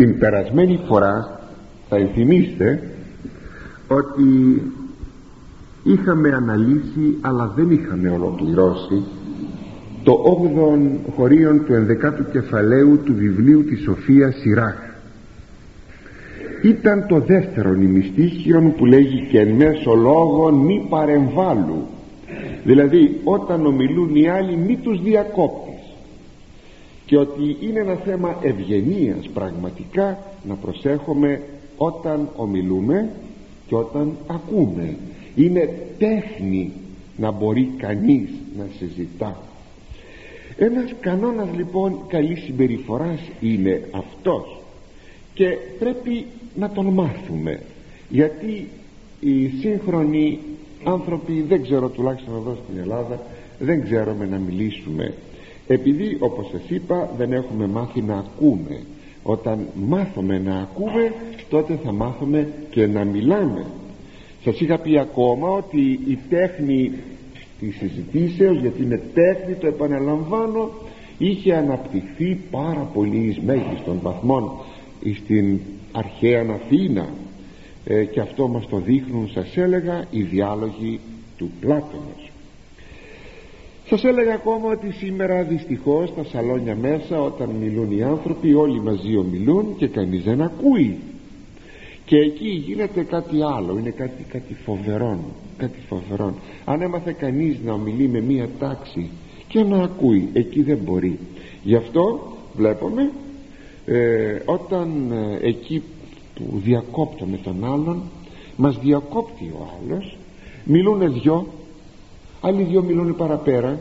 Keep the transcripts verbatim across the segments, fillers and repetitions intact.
Την περασμένη φορά θα ενθυμίστε ότι είχαμε αναλύσει, αλλά δεν είχαμε ολοκληρώσει, το όγδοο χωρίον του ενδεκάτου κεφαλαίου του βιβλίου της Σοφίας Σιράχ. Ήταν το δεύτερο ημιστίχιον που λέγει «και εν μέσω λόγων μη παρεμβάλλου», δηλαδή όταν ομιλούν οι άλλοι μη τους διακόπτεις, και ότι είναι ένα θέμα ευγενίας πραγματικά να προσέχουμε όταν ομιλούμε και όταν ακούμε. Είναι τέχνη να μπορεί κανείς να συζητά. Ένας κανόνας λοιπόν καλής συμπεριφοράς είναι αυτός, και πρέπει να τον μάθουμε, γιατί οι σύγχρονοι άνθρωποι, δεν ξέρω, τουλάχιστον εδώ στην Ελλάδα δεν ξέρουμε να μιλήσουμε, επειδή όπως σας είπα δεν έχουμε μάθει να ακούμε. Όταν μάθουμε να ακούμε, τότε θα μάθουμε και να μιλάμε. Σας είχα πει ακόμα ότι η τέχνη της συζητήσεως, γιατί είναι τέχνη, το επαναλαμβάνω, είχε αναπτυχθεί πάρα πολύ εις μέγιστον βαθμών στην αρχαία Αθήνα, ε, και αυτό μας το δείχνουν, σας έλεγα, οι διάλογοι του Πλάτωνος. Σας έλεγα ακόμα ότι σήμερα δυστυχώς στα σαλόνια μέσα, όταν μιλούν οι άνθρωποι, όλοι μαζί ομιλούν και κανείς δεν ακούει, και εκεί γίνεται κάτι άλλο, είναι κάτι, κάτι φοβερό, κάτι φοβερό. Αν έμαθε κανείς να ομιλεί με μία τάξη και να ακούει, εκεί δεν μπορεί. Γι' αυτό βλέπουμε ε, όταν ε, εκεί που διακόπτουμε τον άλλον, μας διακόπτει ο άλλος, μιλούνε δυο, άλλοι δυο μιλούν παραπέρα,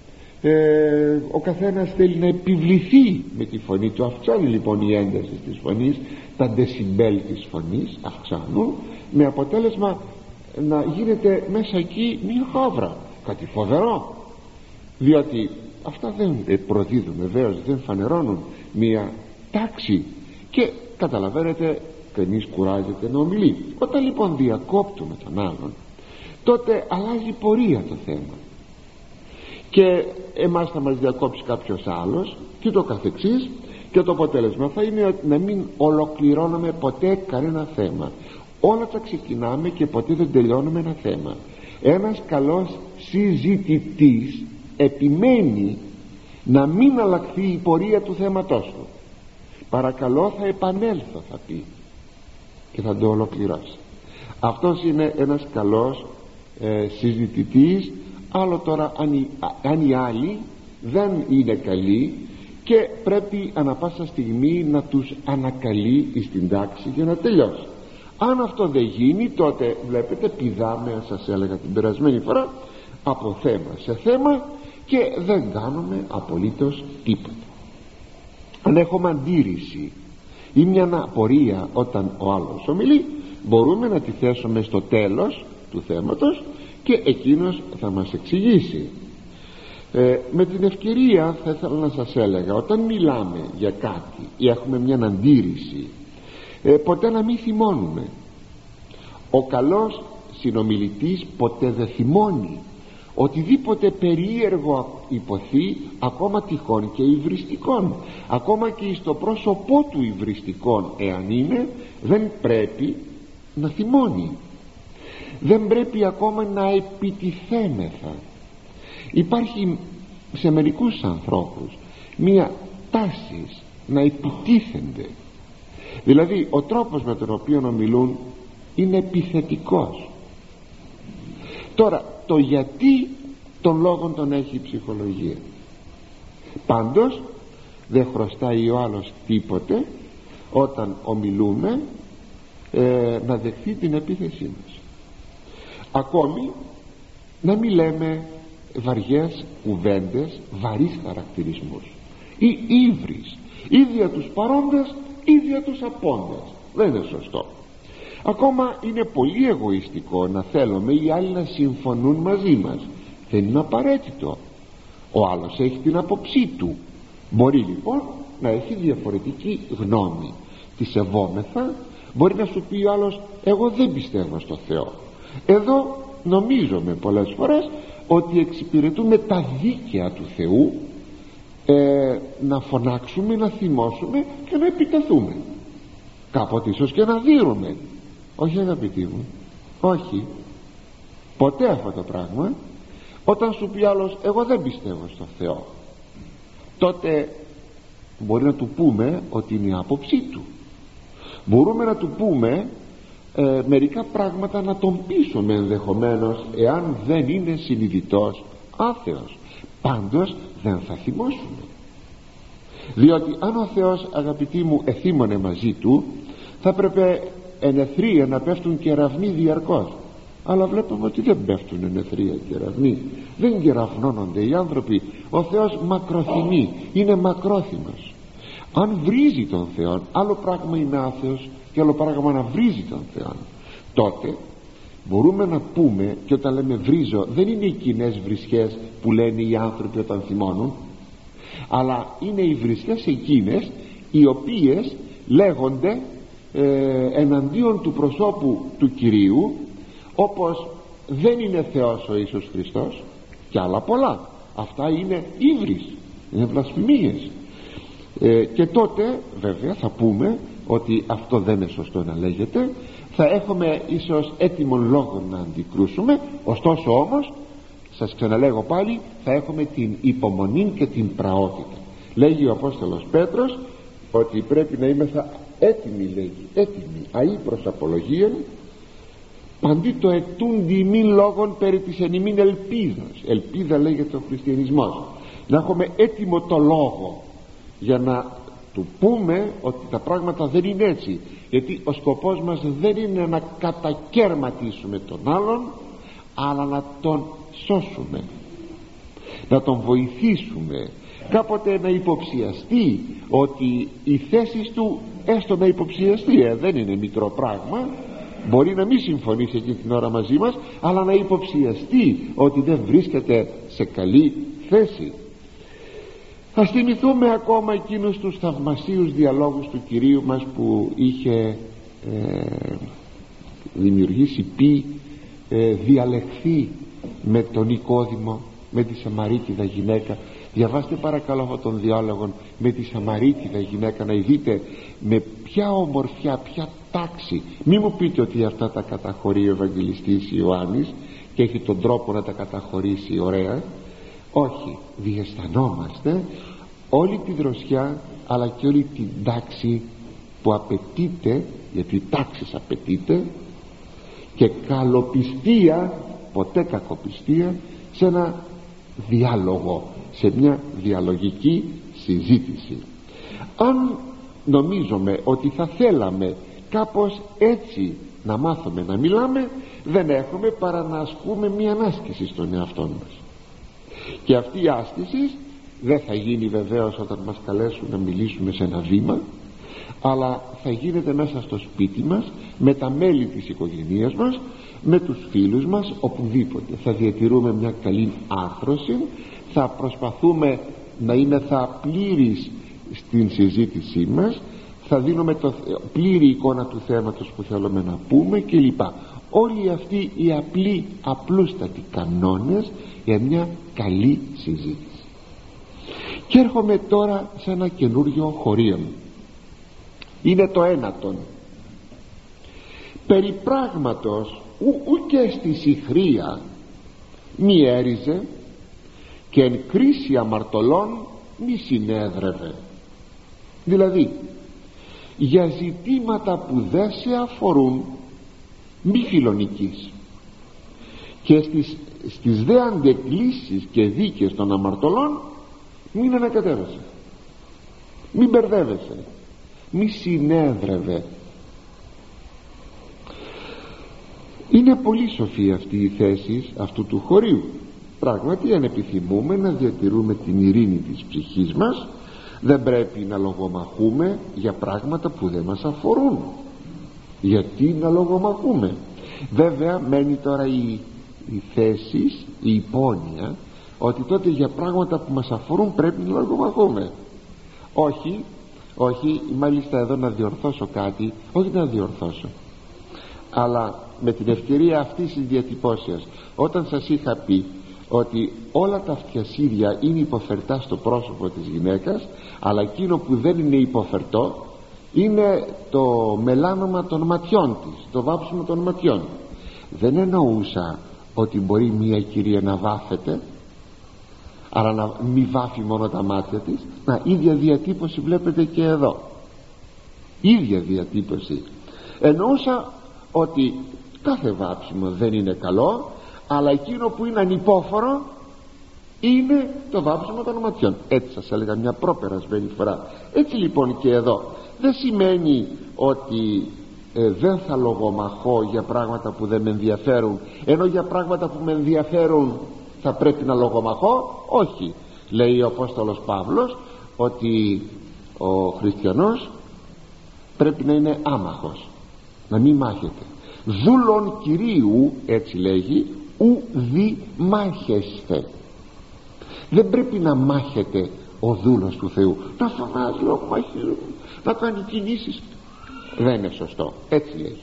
ε, ο καθένας θέλει να επιβληθεί με τη φωνή του. Αυξάνει λοιπόν η ένταση της φωνής, τα δεσιμπέλ της φωνής αυξάνουν, με αποτέλεσμα να γίνεται μέσα εκεί μια χάβρα, κάτι φοβερό, διότι αυτά δεν προδίδουν, βεβαίως δεν φανερώνουν μια τάξη, και καταλαβαίνετε, κανείς κουράζεται να ομιλεί. Όταν λοιπόν διακόπτουμε τον άλλον, τότε αλλάζει πορεία το θέμα, και εμάς θα μας διακόψει κάποιος άλλος και το καθεξής, και το αποτέλεσμα θα είναι να μην ολοκληρώνουμε ποτέ κανένα θέμα. Όλα τα ξεκινάμε και ποτέ δεν τελειώνουμε ένα θέμα. Ένας καλός συζητητής επιμένει να μην αλλάχθει η πορεία του θέματός του. Παρακαλώ, θα επανέλθω, θα πει, και θα το ολοκληρώσει. Αυτός είναι ένας καλός ε, συζητητής. Άλλο τώρα αν οι, αν οι άλλοι δεν είναι καλοί, και πρέπει ανα πάσα στιγμή να τους ανακαλεί στην τάξη για να τελειώσει. Αν αυτό δεν γίνει, τότε βλέπετε πηδάμε, σας έλεγα την περασμένη φορά, από θέμα σε θέμα, και δεν κάνουμε απολύτως τίποτα. Αν έχουμε αντίρρηση ή μια απορία όταν ο άλλος ομιλεί, μπορούμε να τη θέσουμε στο τέλος του θέματος και εκείνος θα μας εξηγήσει. ε, με την ευκαιρία θα ήθελα να σας έλεγα, όταν μιλάμε για κάτι ή έχουμε μια αντίρρηση, ε, ποτέ να μην θυμώνουμε. Ο καλός συνομιλητής ποτέ δεν θυμώνει. Οτιδήποτε περίεργο υποθεί, ακόμα τυχόν και υβριστικόν, ακόμα και στο πρόσωπό του υβριστικόν εάν είναι, δεν πρέπει να θυμώνει. Δεν πρέπει ακόμα να επιτιθέμεθα. Υπάρχει σε μερικούς ανθρώπους μία τάση να επιτίθενται, δηλαδή ο τρόπος με τον οποίο ομιλούν είναι επιθετικός. Τώρα το γιατί των λόγων τον έχει η ψυχολογία. Πάντως δεν χρωστάει ο άλλος τίποτε όταν ομιλούμε ε, να δεχθεί την επίθεσή μας. Ακόμη να μην λέμε βαριές κουβέντες, βαρύς χαρακτηρισμούς ή ύβρις, ή δια τους παρόντες ή δια τους απόντες. Δεν είναι σωστό. Ακόμα είναι πολύ εγωιστικό να θέλουμε οι άλλοι να συμφωνούν μαζί μας. Δεν είναι απαραίτητο. Ο άλλος έχει την άποψή του. Μπορεί λοιπόν να έχει διαφορετική γνώμη. Τη σεβόμεθα. Μπορεί να σου πει ο άλλος, εγώ δεν πιστεύω στο Θεό. Εδώ νομίζουμε πολλές φορές ότι εξυπηρετούμε τα δίκαια του Θεού, ε, να φωνάξουμε, να θυμώσουμε και να επιτεθούμε. κάποτε ίσως και να δείρουμε. Όχι αγαπητοί μου, όχι ποτέ αυτό το πράγμα. Όταν σου πει άλλος εγώ δεν πιστεύω στο Θεό, τότε μπορεί να του πούμε ότι είναι η άποψή του. Μπορούμε να του πούμε ε, μερικά πράγματα, να τον πείσουμε ενδεχομένως, εάν δεν είναι συνειδητός άθεος. Πάντως δεν θα θυμώσουμε, διότι αν ο Θεός, αγαπητοί μου, εθίμωνε μαζί του, θα έπρεπε εν εθρία να πέφτουν κεραυνοί διαρκώς. Αλλά βλέπουμε ότι δεν πέφτουν εν εθρία κεραυνοί, δεν κεραυνώνονται οι άνθρωποι. Ο Θεός μακροθυμεί, είναι μακρόθυμος. Αν βρίζει τον Θεό, άλλο πράγμα είναι άθεος και άλλο πράγμα να βρίζει τον Θεό, τότε μπορούμε να πούμε, και όταν λέμε βρίζω, δεν είναι οι κοινές βρισχές που λένε οι άνθρωποι όταν θυμώνουν, αλλά είναι οι βρισχές εκείνες οι οποίες λέγονται ε, εναντίον του προσώπου του Κυρίου, όπως δεν είναι Θεός ο Ιησούς Χριστός και άλλα πολλά. Αυτά είναι ύβρις, είναι βλασφημίες. ε, και τότε βέβαια θα πούμε ότι αυτό δεν είναι σωστό να λέγεται. Θα έχουμε ίσως έτοιμον λόγο να αντικρούσουμε, ωστόσο όμως σας ξαναλέγω πάλι, θα έχουμε την υπομονή και την πραότητα. Λέγει ο Απόστολος Πέτρος ότι πρέπει να είμαστε έτοιμοι, λέγει, έτοιμοι αεί προς απολογίαν, παντί το ετούντι ημίν λόγων περί της εν ημίν ελπίδας. Ελπίδα λέγεται ο χριστιανισμός. Να έχουμε έτοιμο το λόγο για να του πούμε ότι τα πράγματα δεν είναι έτσι, γιατί ο σκοπός μας δεν είναι να κατακέρματίσουμε τον άλλον, αλλά να τον σώσουμε, να τον βοηθήσουμε, κάποτε να υποψιαστεί ότι οι θέσεις του, έστω να υποψιαστεί, ε, δεν είναι μικρό πράγμα, μπορεί να μην συμφωνήσει εκείνη την ώρα μαζί μας, αλλά να υποψιαστεί ότι δεν βρίσκεται σε καλή θέση. Ας θυμηθούμε ακόμα εκείνους τους θαυμασίους διαλόγους του Κυρίου μας που είχε ε, δημιουργήσει, πει, ε, διαλεχθεί με τον Νικόδημο, με τη Σαμαρίτιδα γυναίκα. Διαβάστε παρακαλώ αυτόν τον διάλογο με τη Σαμαρίτιδα γυναίκα, να δείτε με ποια ομορφιά, ποια τάξη. Μη μου πείτε ότι αυτά τα καταχωρεί ο Ευαγγελιστής Ιωάννης και έχει τον τρόπο να τα καταχωρήσει ωραία. Όχι, διαισθανόμαστε όλη τη δροσιά αλλά και όλη την τάξη που απαιτείται, γιατί τάξης απαιτείται, και καλοπιστία, ποτέ κακοπιστία, σε ένα διάλογο, σε μια διαλογική συζήτηση. Αν νομίζουμε ότι θα θέλαμε κάπως έτσι να μάθουμε να μιλάμε, δεν έχουμε παρά να ασκούμε μια άσκηση στον εαυτό μας. Και αυτή η άσκηση δεν θα γίνει βεβαίως όταν μας καλέσουν να μιλήσουμε σε ένα βήμα, αλλά θα γίνεται μέσα στο σπίτι μας, με τα μέλη της οικογένειας μας, με τους φίλους μας, οπουδήποτε. Θα διατηρούμε μια καλή άρθρωση, θα προσπαθούμε να είναι θα πλήρης στην συζήτησή μας, θα δίνουμε το πλήρη εικόνα του θέματος που θέλουμε να πούμε κλπ. Όλοι αυτοί οι απλοί, απλούστατοι κανόνες για μια καλή συζήτηση. Και έρχομαι τώρα σε ένα καινούριο χωρίο. Είναι το ένατον. Περί πράγματος ου, ου και στη συχρία μη έριζε, και εν κρίση αμαρτωλών μη συνέδρευε. Δηλαδή για ζητήματα που δεν σε αφορούν μη φιλονικής, και στις, στις δε αντεκκλήσεις και δίκες των αμαρτωλών μην ανακατεύεσαι, μην μπερδεύεσαι, μη συνέδρευε. Είναι πολύ σοφή αυτή η θέση αυτού του χωρίου. Πράγματι, αν επιθυμούμε να διατηρούμε την ειρήνη της ψυχής μας, δεν πρέπει να λογομαχούμε για πράγματα που δεν μας αφορούν. Γιατί να λογομαχούμε? Βέβαια μένει τώρα η, η θέση, η υπόνοια, ότι τότε για πράγματα που μας αφορούν πρέπει να λογομαχούμε. Όχι, όχι, μάλιστα εδώ να διορθώσω κάτι, όχι να διορθώσω, αλλά με την ευκαιρία αυτής της διατυπώσεως, όταν σας είχα πει ότι όλα τα φτιασίδια είναι υποφερτά στο πρόσωπο της γυναίκας, αλλά εκείνο που δεν είναι υποφερτό είναι το μελάνομα των ματιών της, το βάψιμο των ματιών. Δεν εννοούσα ότι μπορεί μια κυρία να βάφεται, άρα να μη βάφει μόνο τα μάτια της. Να, ίδια διατύπωση βλέπετε και εδώ, ίδια διατύπωση. Εννοούσα ότι κάθε βάψιμο δεν είναι καλό, αλλά εκείνο που είναι ανυπόφορο είναι το βάψιμο των ματιών. Έτσι σας έλεγα μια προπερασμένη φορά. Έτσι λοιπόν και εδώ δεν σημαίνει ότι ε, δεν θα λογομαχώ για πράγματα που δεν με ενδιαφέρουν, ενώ για πράγματα που με ενδιαφέρουν θα πρέπει να λογομαχώ. Όχι, λέει ο Απόστολος Παύλος ότι ο χριστιανός πρέπει να είναι άμαχος, να μην μάχεται. Δούλων Κυρίου, έτσι λέγει, ου δι μάχεστε. Δεν πρέπει να μάχεται ο δούλος του Θεού, να φωνάζει, να κάνει κινήσεις. Δεν είναι σωστό, έτσι λέει.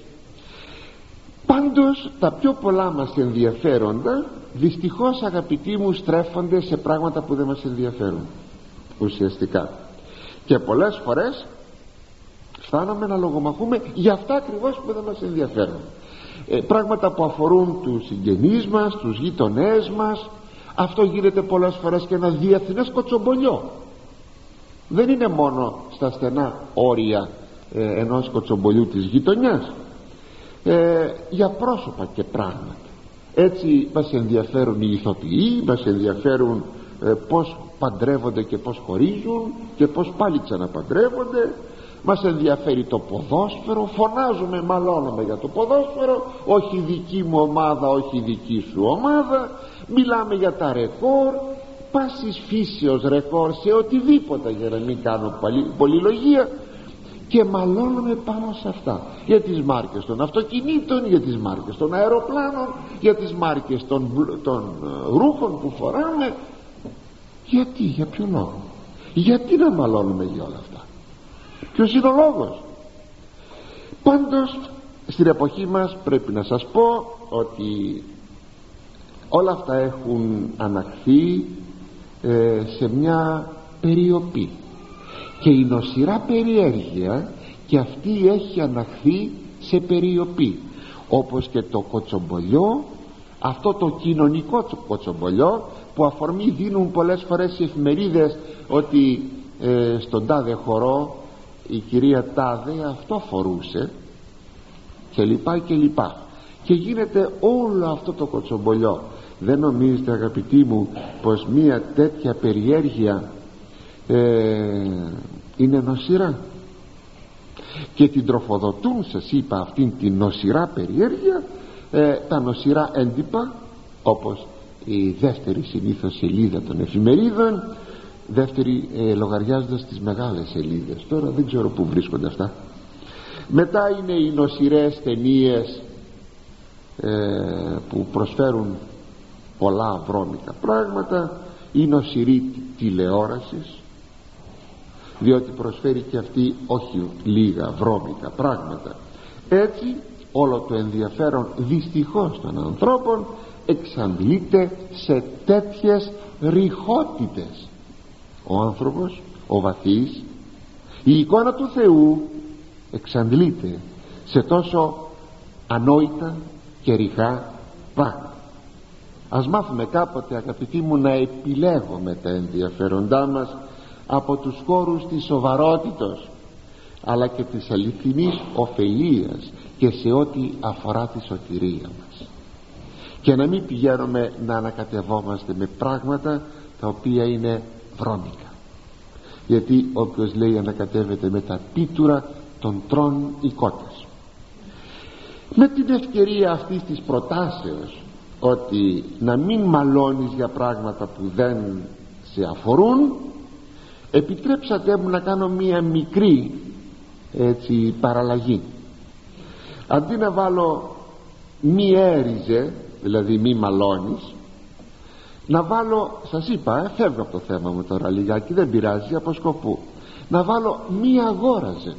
Πάντως τα πιο πολλά μας ενδιαφέροντα δυστυχώς, αγαπητοί μου, στρέφονται σε πράγματα που δεν μας ενδιαφέρουν ουσιαστικά, και πολλές φορές φτάνουμε να λογομαχούμε για αυτά ακριβώς που δεν μας ενδιαφέρουν. ε, πράγματα που αφορούν τους συγγενείς μας, τους γείτονές μας. Αυτό γίνεται πολλές φορές και ένα διεθνές κοτσομπολιό. Δεν είναι μόνο στα στενά όρια ε, ενός κοτσομπολιού της γειτονιάς, ε, για πρόσωπα και πράγματα. Έτσι μας ενδιαφέρουν οι ηθοποιοί, μας ενδιαφέρουν ε, πως παντρεύονται και πως χωρίζουν και πως πάλι ξαναπαντρεύονται. Μας ενδιαφέρει το ποδόσφαιρο, φωνάζουμε, μαλώνουμε για το ποδόσφαιρο, όχι η δική μου ομάδα, όχι η δική σου ομάδα. Μιλάμε για τα ρεκόρ, πάσης φύσεως ρεκόρ σε οτιδήποτε, για να μην κάνω πολυλογία, και μαλώνουμε πάνω σε αυτά, για τις μάρκες των αυτοκινήτων, για τις μάρκες των αεροπλάνων, για τις μάρκες των, των ρούχων που φοράμε. Γιατί, για ποιο λόγο, γιατί να μαλώνουμε για όλα αυτά? Ποιος είναι ο λόγος? Πάντως στην εποχή μας πρέπει να σας πω ότι όλα αυτά έχουν αναχθεί ε, σε μια περιοπή, και η νοσηρά περιέργεια και αυτή έχει αναχθεί σε περιοπή, όπως και το κοτσομπολιό, αυτό το κοινωνικό κοτσομπολιό που αφορμή δίνουν πολλές φορές οι εφημερίδες, ότι ε, στον τάδε χορό η κυρία τάδε αυτό φορούσε και λοιπά και λοιπά, και γίνεται όλο αυτό το κοτσομπολιό. Δεν νομίζετε, αγαπητοί μου, πως μία τέτοια περιέργεια ε, είναι νοσηρά, και την τροφοδοτούν, σας είπα, αυτήν την νοσηρά περιέργεια ε, τα νοσηρά έντυπα, όπως η δεύτερη συνήθως σελίδα των εφημερίδων, δεύτερη ε, λογαριάζοντας τις μεγάλες σελίδες. Τώρα δεν ξέρω που βρίσκονται αυτά. Μετά είναι οι νοσηρές ταινίες ε, που προσφέρουν πολλά βρώμικα πράγματα, η νοσηρή τηλεόραση, διότι προσφέρει και αυτή όχι λίγα βρώμικα πράγματα. Έτσι όλο το ενδιαφέρον δυστυχώς των ανθρώπων εξαντλείται σε τέτοιες ρηχότητες. Ο άνθρωπος, ο βαθύς, η εικόνα του Θεού εξαντλείται σε τόσο ανόητα και ρηχά πράγματα. Ας μάθουμε κάποτε, αγαπητοί μου, να επιλέγουμε τα ενδιαφέροντά μας από τους χώρους της σοβαρότητος, αλλά και της αληθινής ωφελίας και σε ό,τι αφορά τη σωτηρία μας, και να μην πηγαίνουμε να ανακατευόμαστε με πράγματα τα οποία είναι βρώμικα, γιατί όποιος λέει ανακατεύεται με τα πίτουρα των τρών οι κότες. Με την ευκαιρία αυτής της προτάσεως, ότι να μην μαλώνεις για πράγματα που δεν σε αφορούν, επιτρέψατε μου να κάνω μία μικρή έτσι παραλλαγή. Αντί να βάλω μη έριζε, δηλαδή μη μαλώνεις, να βάλω, σας είπα, ε, φεύγω από το θέμα μου τώρα λιγάκι, δεν πειράζει, από σκοπού, να βάλω μη αγόραζε.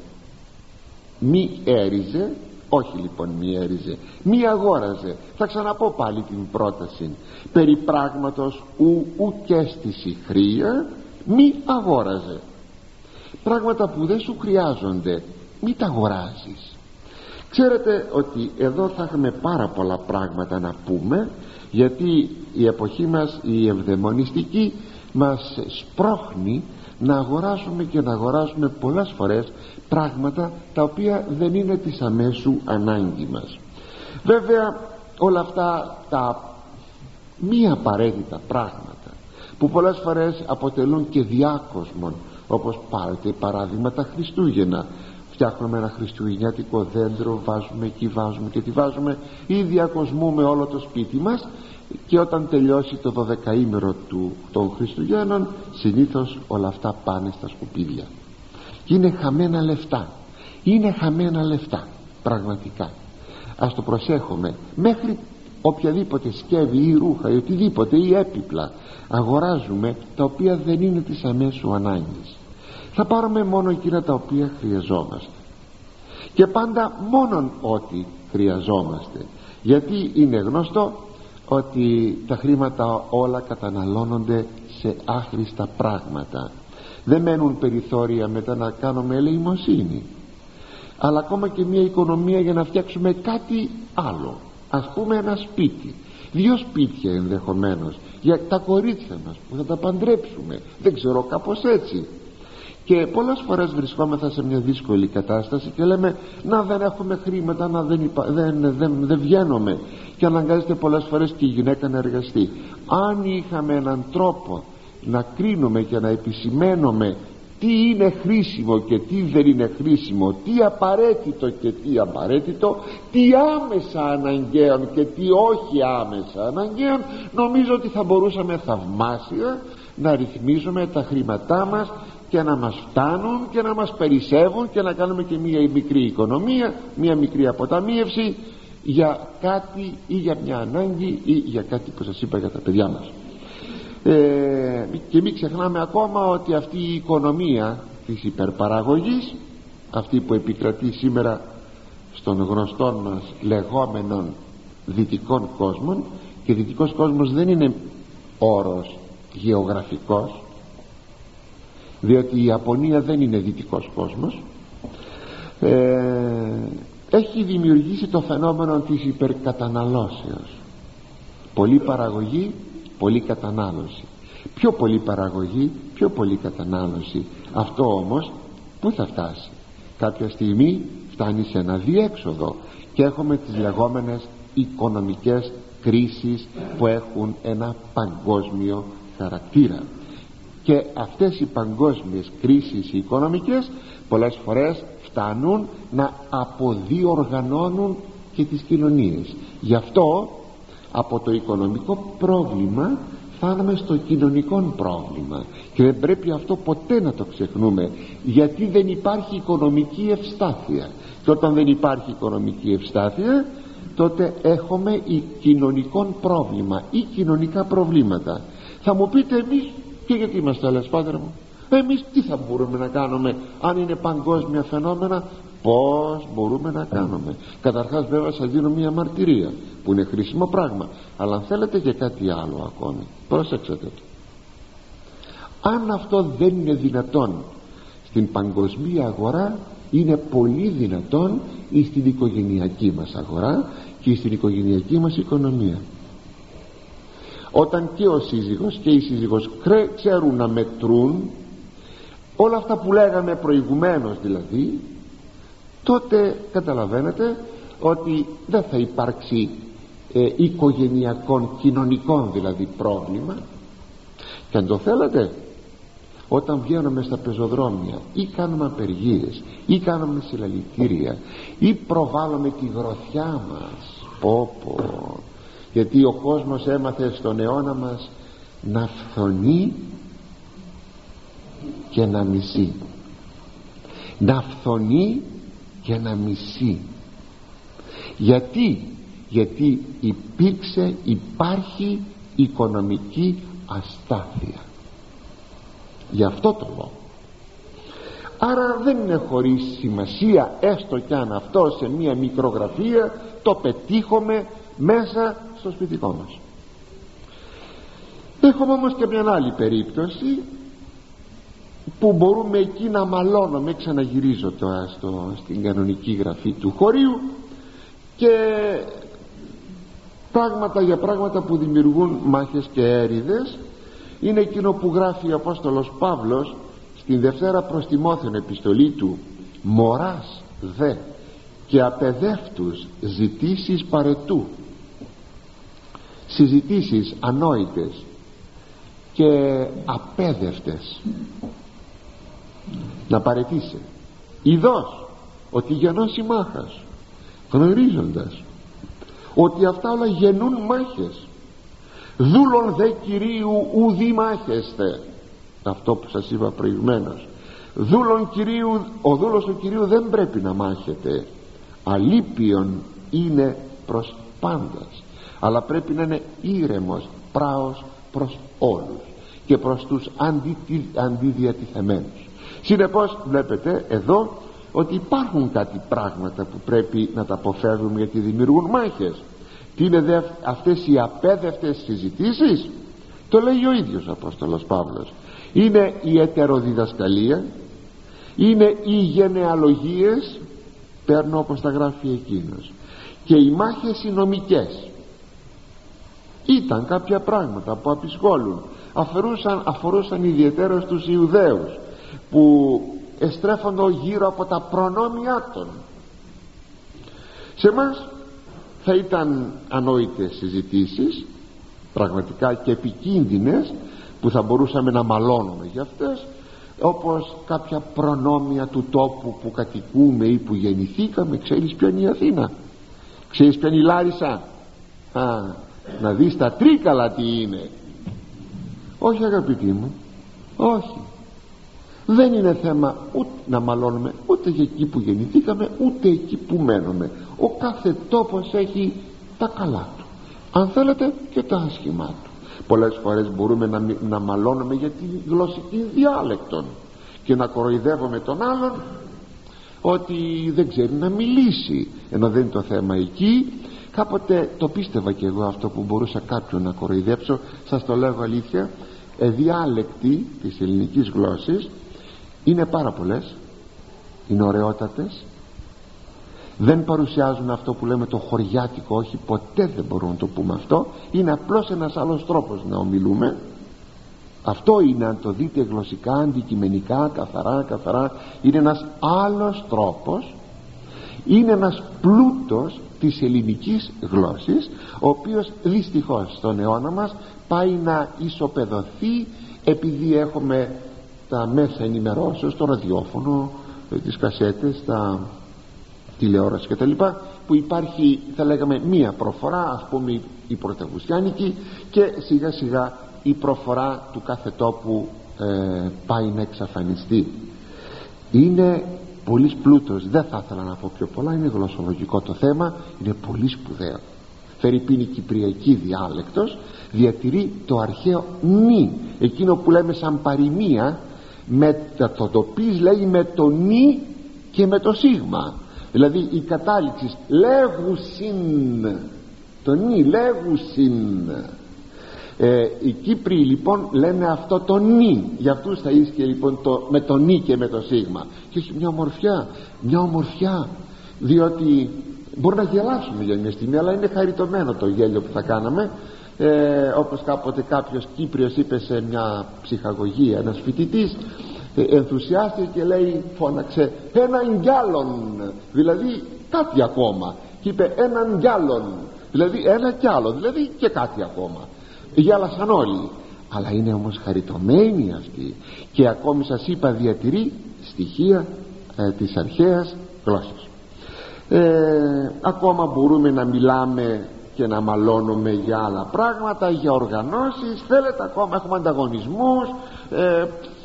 Μη έριζε, όχι λοιπόν μη έριζε, μη αγόραζε. Θα ξαναπώ πάλι την πρόταση. Περί πράγματος ου ουκέστηση χρία μη αγόραζε. Πράγματα που δεν σου χρειάζονται μην τα αγοράζεις. Ξέρετε ότι εδώ θα έχουμε πάρα πολλά πράγματα να πούμε, γιατί η εποχή μας η ευδαιμονιστική μας σπρώχνει να αγοράσουμε και να αγοράσουμε πολλές φορές πράγματα τα οποία δεν είναι της αμέσου ανάγκη μας. Βέβαια όλα αυτά τα μη απαραίτητα πράγματα που πολλές φορές αποτελούν και διάκοσμον, όπως πάρετε παράδειγμα τα Χριστούγεννα, φτιάχνουμε ένα χριστουγεννιάτικο δέντρο, βάζουμε εκεί, βάζουμε και τι βάζουμε, ή διακοσμούμε όλο το σπίτι μας, και όταν τελειώσει το δωδεκαήμερο του, των Χριστουγέννων, συνήθως όλα αυτά πάνε στα σκουπίδια και είναι χαμένα λεφτά. Είναι χαμένα λεφτά πραγματικά. Ας το προσέχουμε. Μέχρι οποιαδήποτε σκεύη ή ρούχα ή οτιδήποτε ή έπιπλα αγοράζουμε τα οποία δεν είναι της αμέσου ανάγκης. Θα πάρουμε μόνο εκείνα τα οποία χρειαζόμαστε, και πάντα μόνον ό,τι χρειαζόμαστε, γιατί είναι γνωστό ότι τα χρήματα όλα καταναλώνονται σε άχρηστα πράγματα. Δεν μένουν περιθώρια μετά να κάνουμε ελεημοσύνη, αλλά ακόμα και μια οικονομία για να φτιάξουμε κάτι άλλο, ας πούμε ένα σπίτι, δύο σπίτια ενδεχομένως για τα κορίτσια μας που θα τα παντρέψουμε, δεν ξέρω, κάπως έτσι. Και πολλές φορές βρισκόμεθα σε μια δύσκολη κατάσταση και λέμε να δεν έχουμε χρήματα, να δεν, υπα... δεν, δεν, δεν βγαίνουμε, και αναγκάζεται πολλές φορές και η γυναίκα να εργαστεί. Αν είχαμε έναν τρόπο να κρίνουμε και να επισημαίνουμε τι είναι χρήσιμο και τι δεν είναι χρήσιμο, τι απαραίτητο και τι απαραίτητο, τι άμεσα αναγκαίων και τι όχι άμεσα αναγκαίων, νομίζω ότι θα μπορούσαμε θαυμάσια να ρυθμίζουμε τα χρήματά μας και να μας φτάνουν και να μας περισσεύουν και να κάνουμε και μία μικρή οικονομία, μία μικρή αποταμίευση για κάτι ή για μια ανάγκη ή για κάτι που σας είπα για τα παιδιά μας. Ε, και μην ξεχνάμε ακόμα ότι αυτή η οικονομία της υπερπαραγωγής, αυτή που επικρατεί σήμερα στον γνωστό μας λεγόμενων δυτικών κόσμων, και δυτικός κόσμος δεν είναι όρος γεωγραφικός, διότι η Ιαπωνία δεν είναι δυτικός κόσμος, ε, έχει δημιουργήσει το φαινόμενο της υπερκαταναλώσεως. Πολλή παραγωγή, πολλή κατανάλωση. Πιο πολλή παραγωγή, πιο πολλή κατανάλωση. Αυτό όμως πού θα φτάσει? Κάποια στιγμή φτάνει σε ένα διέξοδο και έχουμε τις λεγόμενες οικονομικές κρίσεις που έχουν ένα παγκόσμιο χαρακτήρα. Και αυτές οι παγκόσμιες κρίσεις οι οικονομικές πολλές φορές φτάνουν να αποδιοργανώνουν και τις κοινωνίες. Γι' αυτό από το οικονομικό πρόβλημα φτάνουμε στο κοινωνικό πρόβλημα, και δεν πρέπει αυτό ποτέ να το ξεχνούμε, γιατί δεν υπάρχει οικονομική ευστάθεια, και όταν δεν υπάρχει οικονομική ευστάθεια τότε έχουμε κοινωνικό πρόβλημα ή κοινωνικά προβλήματα. Θα μου πείτε, εμείς και γιατί είμαστε άλλες, Πάτερ μου, εμείς τι θα μπορούμε να κάνουμε αν είναι παγκόσμια φαινόμενα? Πώς μπορούμε να κάνουμε? Καταρχάς βέβαια σας δίνω μια μαρτυρία που είναι χρήσιμο πράγμα, αλλά αν θέλετε και κάτι άλλο ακόμη, προσέξτε το. Αν αυτό δεν είναι δυνατόν στην παγκοσμία αγορά, είναι πολύ δυνατόν στην οικογενειακή μας αγορά και στην οικογενειακή μας οικονομία. Όταν και ο σύζυγος και η σύζυγος ξέρουν να μετρούν όλα αυτά που λέγαμε προηγουμένως, δηλαδή, τότε καταλαβαίνετε ότι δεν θα υπάρξει ε, οικογενειακών, κοινωνικών δηλαδή πρόβλημα. Και αν το θέλετε, όταν βγαίνουμε στα πεζοδρόμια ή κάνουμε απεργίες ή κάνουμε συλλαλητήρια ή προβάλλουμε τη γροθιά μας, πω πω, γιατί ο κόσμος έμαθε στον αιώνα μας να φθονεί και να μισεί, να φθονεί και να μισεί. Γιατί? Γιατί υπήρξε, υπάρχει οικονομική αστάθεια. Γι' αυτό το λόγο. Άρα δεν είναι χωρίς σημασία, έστω κι αν αυτό σε μία μικρογραφία το πετύχουμε μέσα στο σπιτικό μας. Έχουμε όμως και μια άλλη περίπτωση που μπορούμε εκεί να μαλώνουμε. Ξαναγυρίζω τώρα στο, στην κανονική γραφή του χωρίου, και πράγματα για πράγματα που δημιουργούν μάχες και έρηδες είναι εκείνο που γράφει ο Απόστολος Παύλος στην Δευτέρα προς Τιμόθεον επιστολή του: μωράς δε και απεδεύτους ζητήσεις παρετού, συζητήσεις ανόητες και απέδευτες να παρετήσει, ειδός ότι γεννώσει μάχας, γνωρίζοντας ότι αυτά όλα γεννούν μάχες. Δούλων δε Κυρίου ουδή μάχεστε, αυτό που σας είπα προηγουμένως. Δούλων Κυρίου, ο δούλος του Κυρίου δεν πρέπει να μάχεται. Αλίπιον είναι προς πάντας, αλλά πρέπει να είναι ήρεμος, πράος προς όλους και προς τους αντι, αντιδιατηθεμένους. Συνεπώς βλέπετε εδώ ότι υπάρχουν κάτι πράγματα που πρέπει να τα αποφεύγουμε, γιατί δημιουργούν μάχες. Τι είναι δε αυτές οι απέδευτες συζητήσεις? Το λέει ο ίδιος ο Απόστολος Παύλος. Είναι η ετεροδιδασκαλία, είναι οι γενεαλογίες, παίρνω όπως τα γράφει εκείνος, και οι μάχες οι νομικές. Ήταν κάποια πράγματα που απεισχόλουν, αφορούσαν, αφορούσαν ιδιαίτερα στους Ιουδαίους, που εστρέφονται γύρω από τα προνόμια των. Σε μας θα ήταν ανόητες συζητήσεις, πραγματικά και επικίνδυνες, που θα μπορούσαμε να μαλώνουμε για αυτές, όπως κάποια προνόμια του τόπου που κατοικούμε ή που γεννηθήκαμε. Ξέρεις ποια είναι η Αθήνα? Ξέρεις ποια είναι η Λάρισα? Α, να δεις τα Τρίκαλα τι είναι. Όχι αγαπητοί μου, όχι. Δεν είναι θέμα ούτε να μαλώνουμε ούτε για εκεί που γεννηθήκαμε, ούτε εκεί που μένουμε. Ο κάθε τόπος έχει τα καλά του, αν θέλετε, και τα άσχημά του. Πολλές φορές μπορούμε να, να μαλώνουμε για τη γλωσσική διάλεκτον και να κοροϊδεύουμε τον άλλον ότι δεν ξέρει να μιλήσει, ενώ δεν είναι το θέμα εκεί. Κάποτε το πίστευα και εγώ αυτό, που μπορούσα κάποιον να κοροϊδέψω. Σας το λέγω αλήθεια, ε, διάλεκτοι της ελληνικής γλώσσης είναι πάρα πολλές, είναι ωραιότατες, δεν παρουσιάζουν αυτό που λέμε το χωριάτικο, όχι, ποτέ δεν μπορούμε να το πούμε αυτό. Είναι απλώς ένας άλλος τρόπος να ομιλούμε. Αυτό είναι, αν το δείτε γλωσσικά, αντικειμενικά, καθαρά καθαρά, είναι ένας άλλος τρόπος, είναι ένας πλούτος της ελληνικής γλώσσης, ο οποίος δυστυχώς στον αιώνα μας πάει να ισοπεδωθεί, επειδή έχουμε τα μέσα ενημερώσεως, το ραδιόφωνο, τις κασέτες, τα τηλεόραση και τα λοιπά, που υπάρχει, θα λέγαμε, μία προφορά, ας πούμε η πρωταυγουστιάνικη, και σιγά σιγά η προφορά του κάθε τόπου ε, πάει να εξαφανιστεί. Είναι πολύς πλούτος, δεν θα ήθελα να πω πιο πολλά, είναι γλωσσολογικό το θέμα, είναι πολύ σπουδαίο. Φερειπίν η κυπριακή διάλεκτος διατηρεί το αρχαίο νη, εκείνο που λέμε σαν παροιμία, με το τοπής λέει με το νη και με το σίγμα, δηλαδή η κατάληξη λέγουσιν, το νη λέγουσιν. ε, οι Κύπροι λοιπόν λένε αυτό το νη, για αυτούς θα ίσχυε λοιπόν το, με το νη και με το σίγμα, και έχει μια ομορφιά, μια ομορφιά, διότι μπορεί να γελάσουμε για μια στιγμή, αλλά είναι χαριτωμένο το γέλιο που θα κάναμε. ε, όπως κάποτε κάποιος Κύπριος είπε σε μια ψυχαγωγία, ένας φοιτητής ε, ενθουσιάστηκε και λέει, φώναξε έναν γκιάλον, δηλαδή κάτι ακόμα, και είπε έναν γκιάλον, δηλαδή ένα κι άλλο, δηλαδή και κάτι ακόμα. Γέλασαν όλοι, αλλά είναι όμως χαριτωμένοι αυτοί, και ακόμη σας είπα διατηρεί στοιχεία ε, της αρχαίας γλώσσας. ε, ακόμα μπορούμε να μιλάμε και να μαλώνουμε για άλλα πράγματα, για οργανώσεις, θέλετε ακόμα, έχουμε ανταγωνισμούς, ε,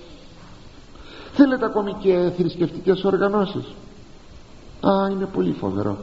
θέλετε ακόμη και θρησκευτικές οργανώσεις. Α, είναι πολύ φοβερό.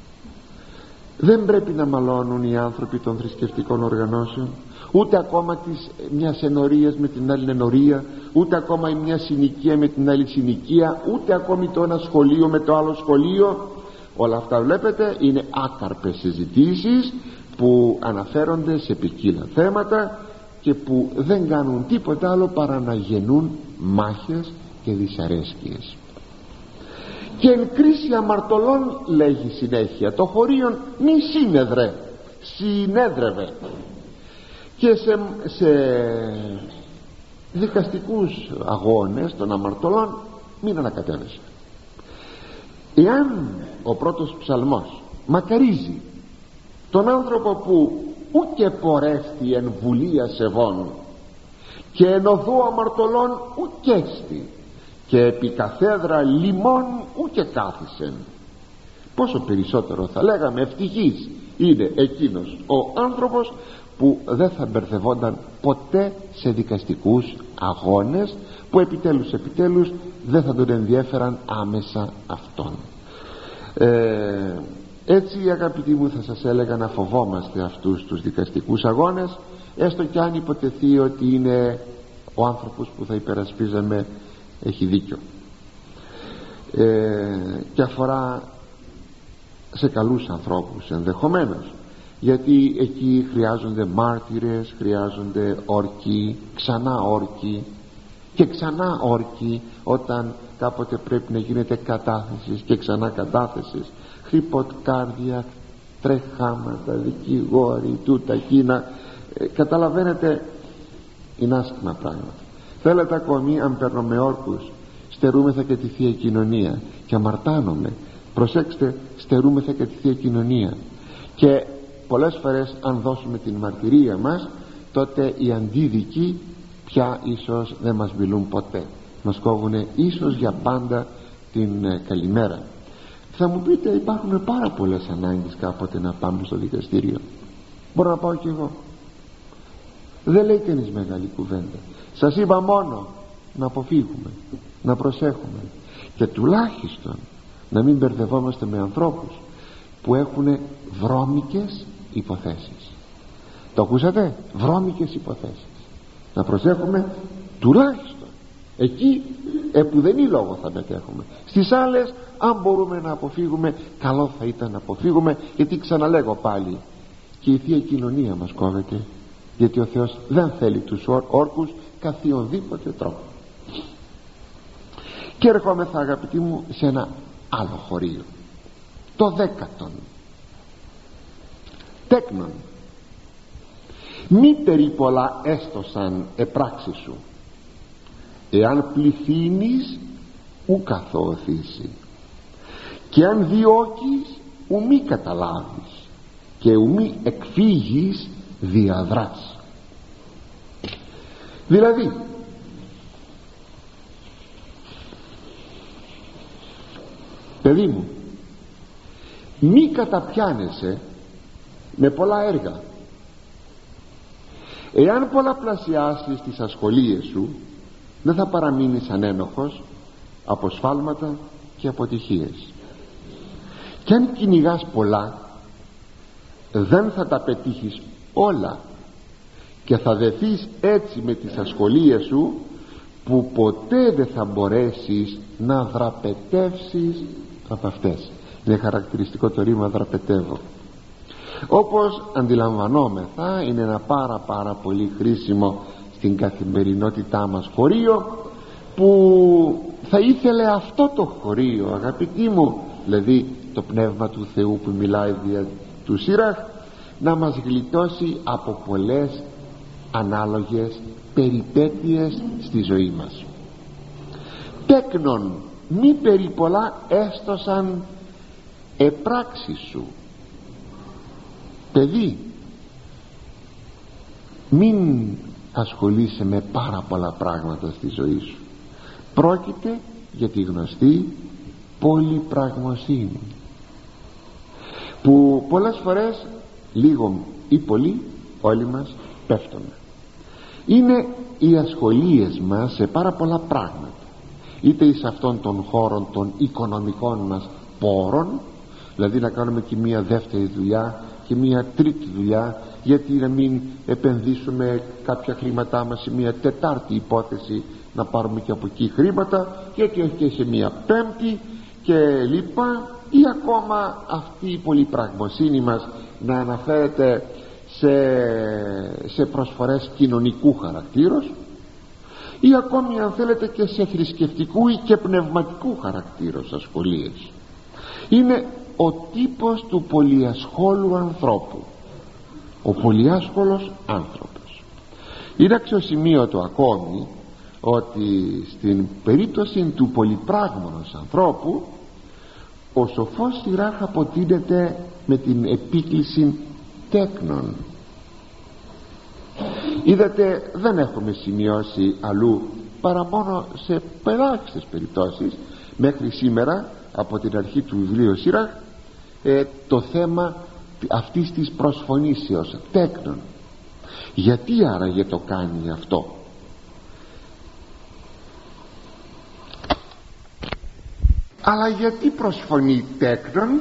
Δεν πρέπει να μαλώνουν οι άνθρωποι των θρησκευτικών οργανώσεων, ούτε ακόμα της μιας ενορίας με την άλλη ενορία, ούτε ακόμα η μια συνοικία με την άλλη συνοικία, ούτε ακόμη το ένα σχολείο με το άλλο σχολείο. Όλα αυτά βλέπετε είναι άκαρπες συζητήσεις που αναφέρονται σε ποικίλα θέματα, και που δεν κάνουν τίποτα άλλο παρά να γεννούν μάχες και δυσαρέσκειες. Και εν κρίση αμαρτωλών, λέγει συνέχεια, το χωρίον μη σύνεδρε, συνέδρευε, και σε, σε δικαστικούς αγώνες των αμαρτωλών μην ανακατεύεσαι. Εάν ο πρώτος ψαλμός μακαρίζει τον άνθρωπο που ούτε πορέστη εν βουλία σεβών και εν οδού αμαρτωλών ουκέστη και επί καθέδρα λιμών ούτε κάθισεν, πόσο περισσότερο θα λέγαμε ευτυχής είναι εκείνος ο άνθρωπος που δεν θα μπερδευόταν ποτέ σε δικαστικούς αγώνες, που επιτέλους επιτέλους δεν θα τον ενδιέφεραν άμεσα αυτόν. ε, έτσι αγαπητοί μου, θα σας έλεγα να φοβόμαστε αυτούς τους δικαστικούς αγώνες, έστω κι αν υποτεθεί ότι είναι ο άνθρωπος που θα υπερασπίζαμε έχει δίκιο, ε, και αφορά σε καλούς ανθρώπους ενδεχομένως, γιατί εκεί χρειάζονται μάρτυρες, χρειάζονται όρκοι, ξανά όρκοι και ξανά όρκοι όταν κάποτε πρέπει να γίνεται κατάθεση και ξανά κατάθεση, χρυποτκάρδια, τρεχάματα, δικηγόροι, τούτα εκείνα, ε, καταλαβαίνετε, είναι άσχημα πράγματα. Θέλετε ακόμη, αν παίρνω με όρκους, στερούμεθα και τη Θεία Κοινωνία και αμαρτάνομαι, προσέξτε, στερούμεθα και τη Θεία Κοινωνία, και πολλές φορές αν δώσουμε την μαρτυρία μας, τότε οι αντίδικοι πια ίσως δεν μας μιλούν ποτέ, μας κόβουνε ίσως για πάντα την ε, καλημέρα. Θα μου πείτε, υπάρχουν πάρα πολλές ανάγκες κάποτε να πάμε στο δικαστήριο. Μπορώ να πάω κι εγώ, δεν λέει κανείς μεγάλη κουβέντα. Σας είπα μόνο να αποφύγουμε, να προσέχουμε και τουλάχιστον να μην μπερδευόμαστε με ανθρώπους που έχουν βρώμικες υποθέσεις. Το ακούσατε? Βρώμικες υποθέσεις. Να προσέχουμε τουλάχιστον εκεί που δεν είναι λόγο θα μετέχουμε. Στις άλλες, αν μπορούμε να αποφύγουμε, καλό θα ήταν να αποφύγουμε, γιατί ξαναλέγω πάλι, και η Θεία Κοινωνία μας κόβεται, γιατί ο Θεός δεν θέλει τους όρκους καθιονδήποτε τρόπο. Και ερχόμεθα, αγαπητοί μου, σε ένα άλλο χωρίο, το δέκατον. Τέκνον, μη περίπολα έστωσαν επράξεις σου, εάν πληθύνεις ου καθοωθήσει, και αν διώκεις ου μη καταλάβεις, και ου μη εκφύγεις διαδράς. Δηλαδή, παιδί μου, μη καταπιάνεσαι με πολλά έργα. Εάν πολλαπλασιάσεις τις ασχολίες σου, δεν θα παραμείνεις ανένοχος από σφάλματα και αποτυχίες. Και αν κυνηγάς πολλά, δεν θα τα πετύχεις όλα, και θα δεθείς έτσι με τις ασχολίες σου, που ποτέ δεν θα μπορέσεις να δραπετεύσεις από αυτές. Είναι χαρακτηριστικό το ρήμα δραπετεύω. Όπως αντιλαμβανόμεθα, είναι ένα πάρα πάρα πολύ χρήσιμο στην καθημερινότητά μας χωρίο, που θα ήθελε αυτό το χωρίο, αγαπητοί μου, δηλαδή το Πνεύμα του Θεού που μιλάει δια του Σύραχ, να μας γλιτώσει από πολλές ανάλογες περιπέτειες στη ζωή μας. Τέκνον, μη περιπολά έστωσαν επράξεις σου. Παιδί, μην ασχολείσαι με πάρα πολλά πράγματα στη ζωή σου. Πρόκειται για τη γνωστή πολυπραγμοσύνη, που πολλές φορές, λίγο ή πολύ, όλοι μας πέφτουμε. Είναι οι ασχολίες μας σε πάρα πολλά πράγματα, είτε εις αυτών των χώρων των οικονομικών μας πόρων, δηλαδή να κάνουμε και μία δεύτερη δουλειά και μία τρίτη δουλειά, γιατί να μην επενδύσουμε κάποια χρήματά μας σε μία τετάρτη υπόθεση, να πάρουμε και από εκεί χρήματα, γιατί όχι και σε μία πέμπτη και λοιπά, ή ακόμα αυτή η πολυπραγμοσύνη μας να αναφέρεται σε, σε προσφορές κοινωνικού χαρακτήρος, ή ακόμη αν θέλετε και σε θρησκευτικού ή και πνευματικού χαρακτήρος ασχολίες. Είναι ο τύπος του πολυασχόλου ανθρώπου, ο πολυάσχολος άνθρωπος. Είναι αξιοσημείωτο ακόμη ότι στην περίπτωση του πολυπράγμονος ανθρώπου ο σοφός Σιράχ αποτείνεται με την επίκληση τέκνων. Είδατε, δεν έχουμε σημειώσει αλλού παρά μόνο σε ελάχιστες περιπτώσεις μέχρι σήμερα από την αρχή του βιβλίου Σιράχ ε, το θέμα αυτής της προσφωνήσεως τέκνων. Γιατί άραγε το κάνει αυτό? Αλλά γιατί προσφωνεί τέκνων?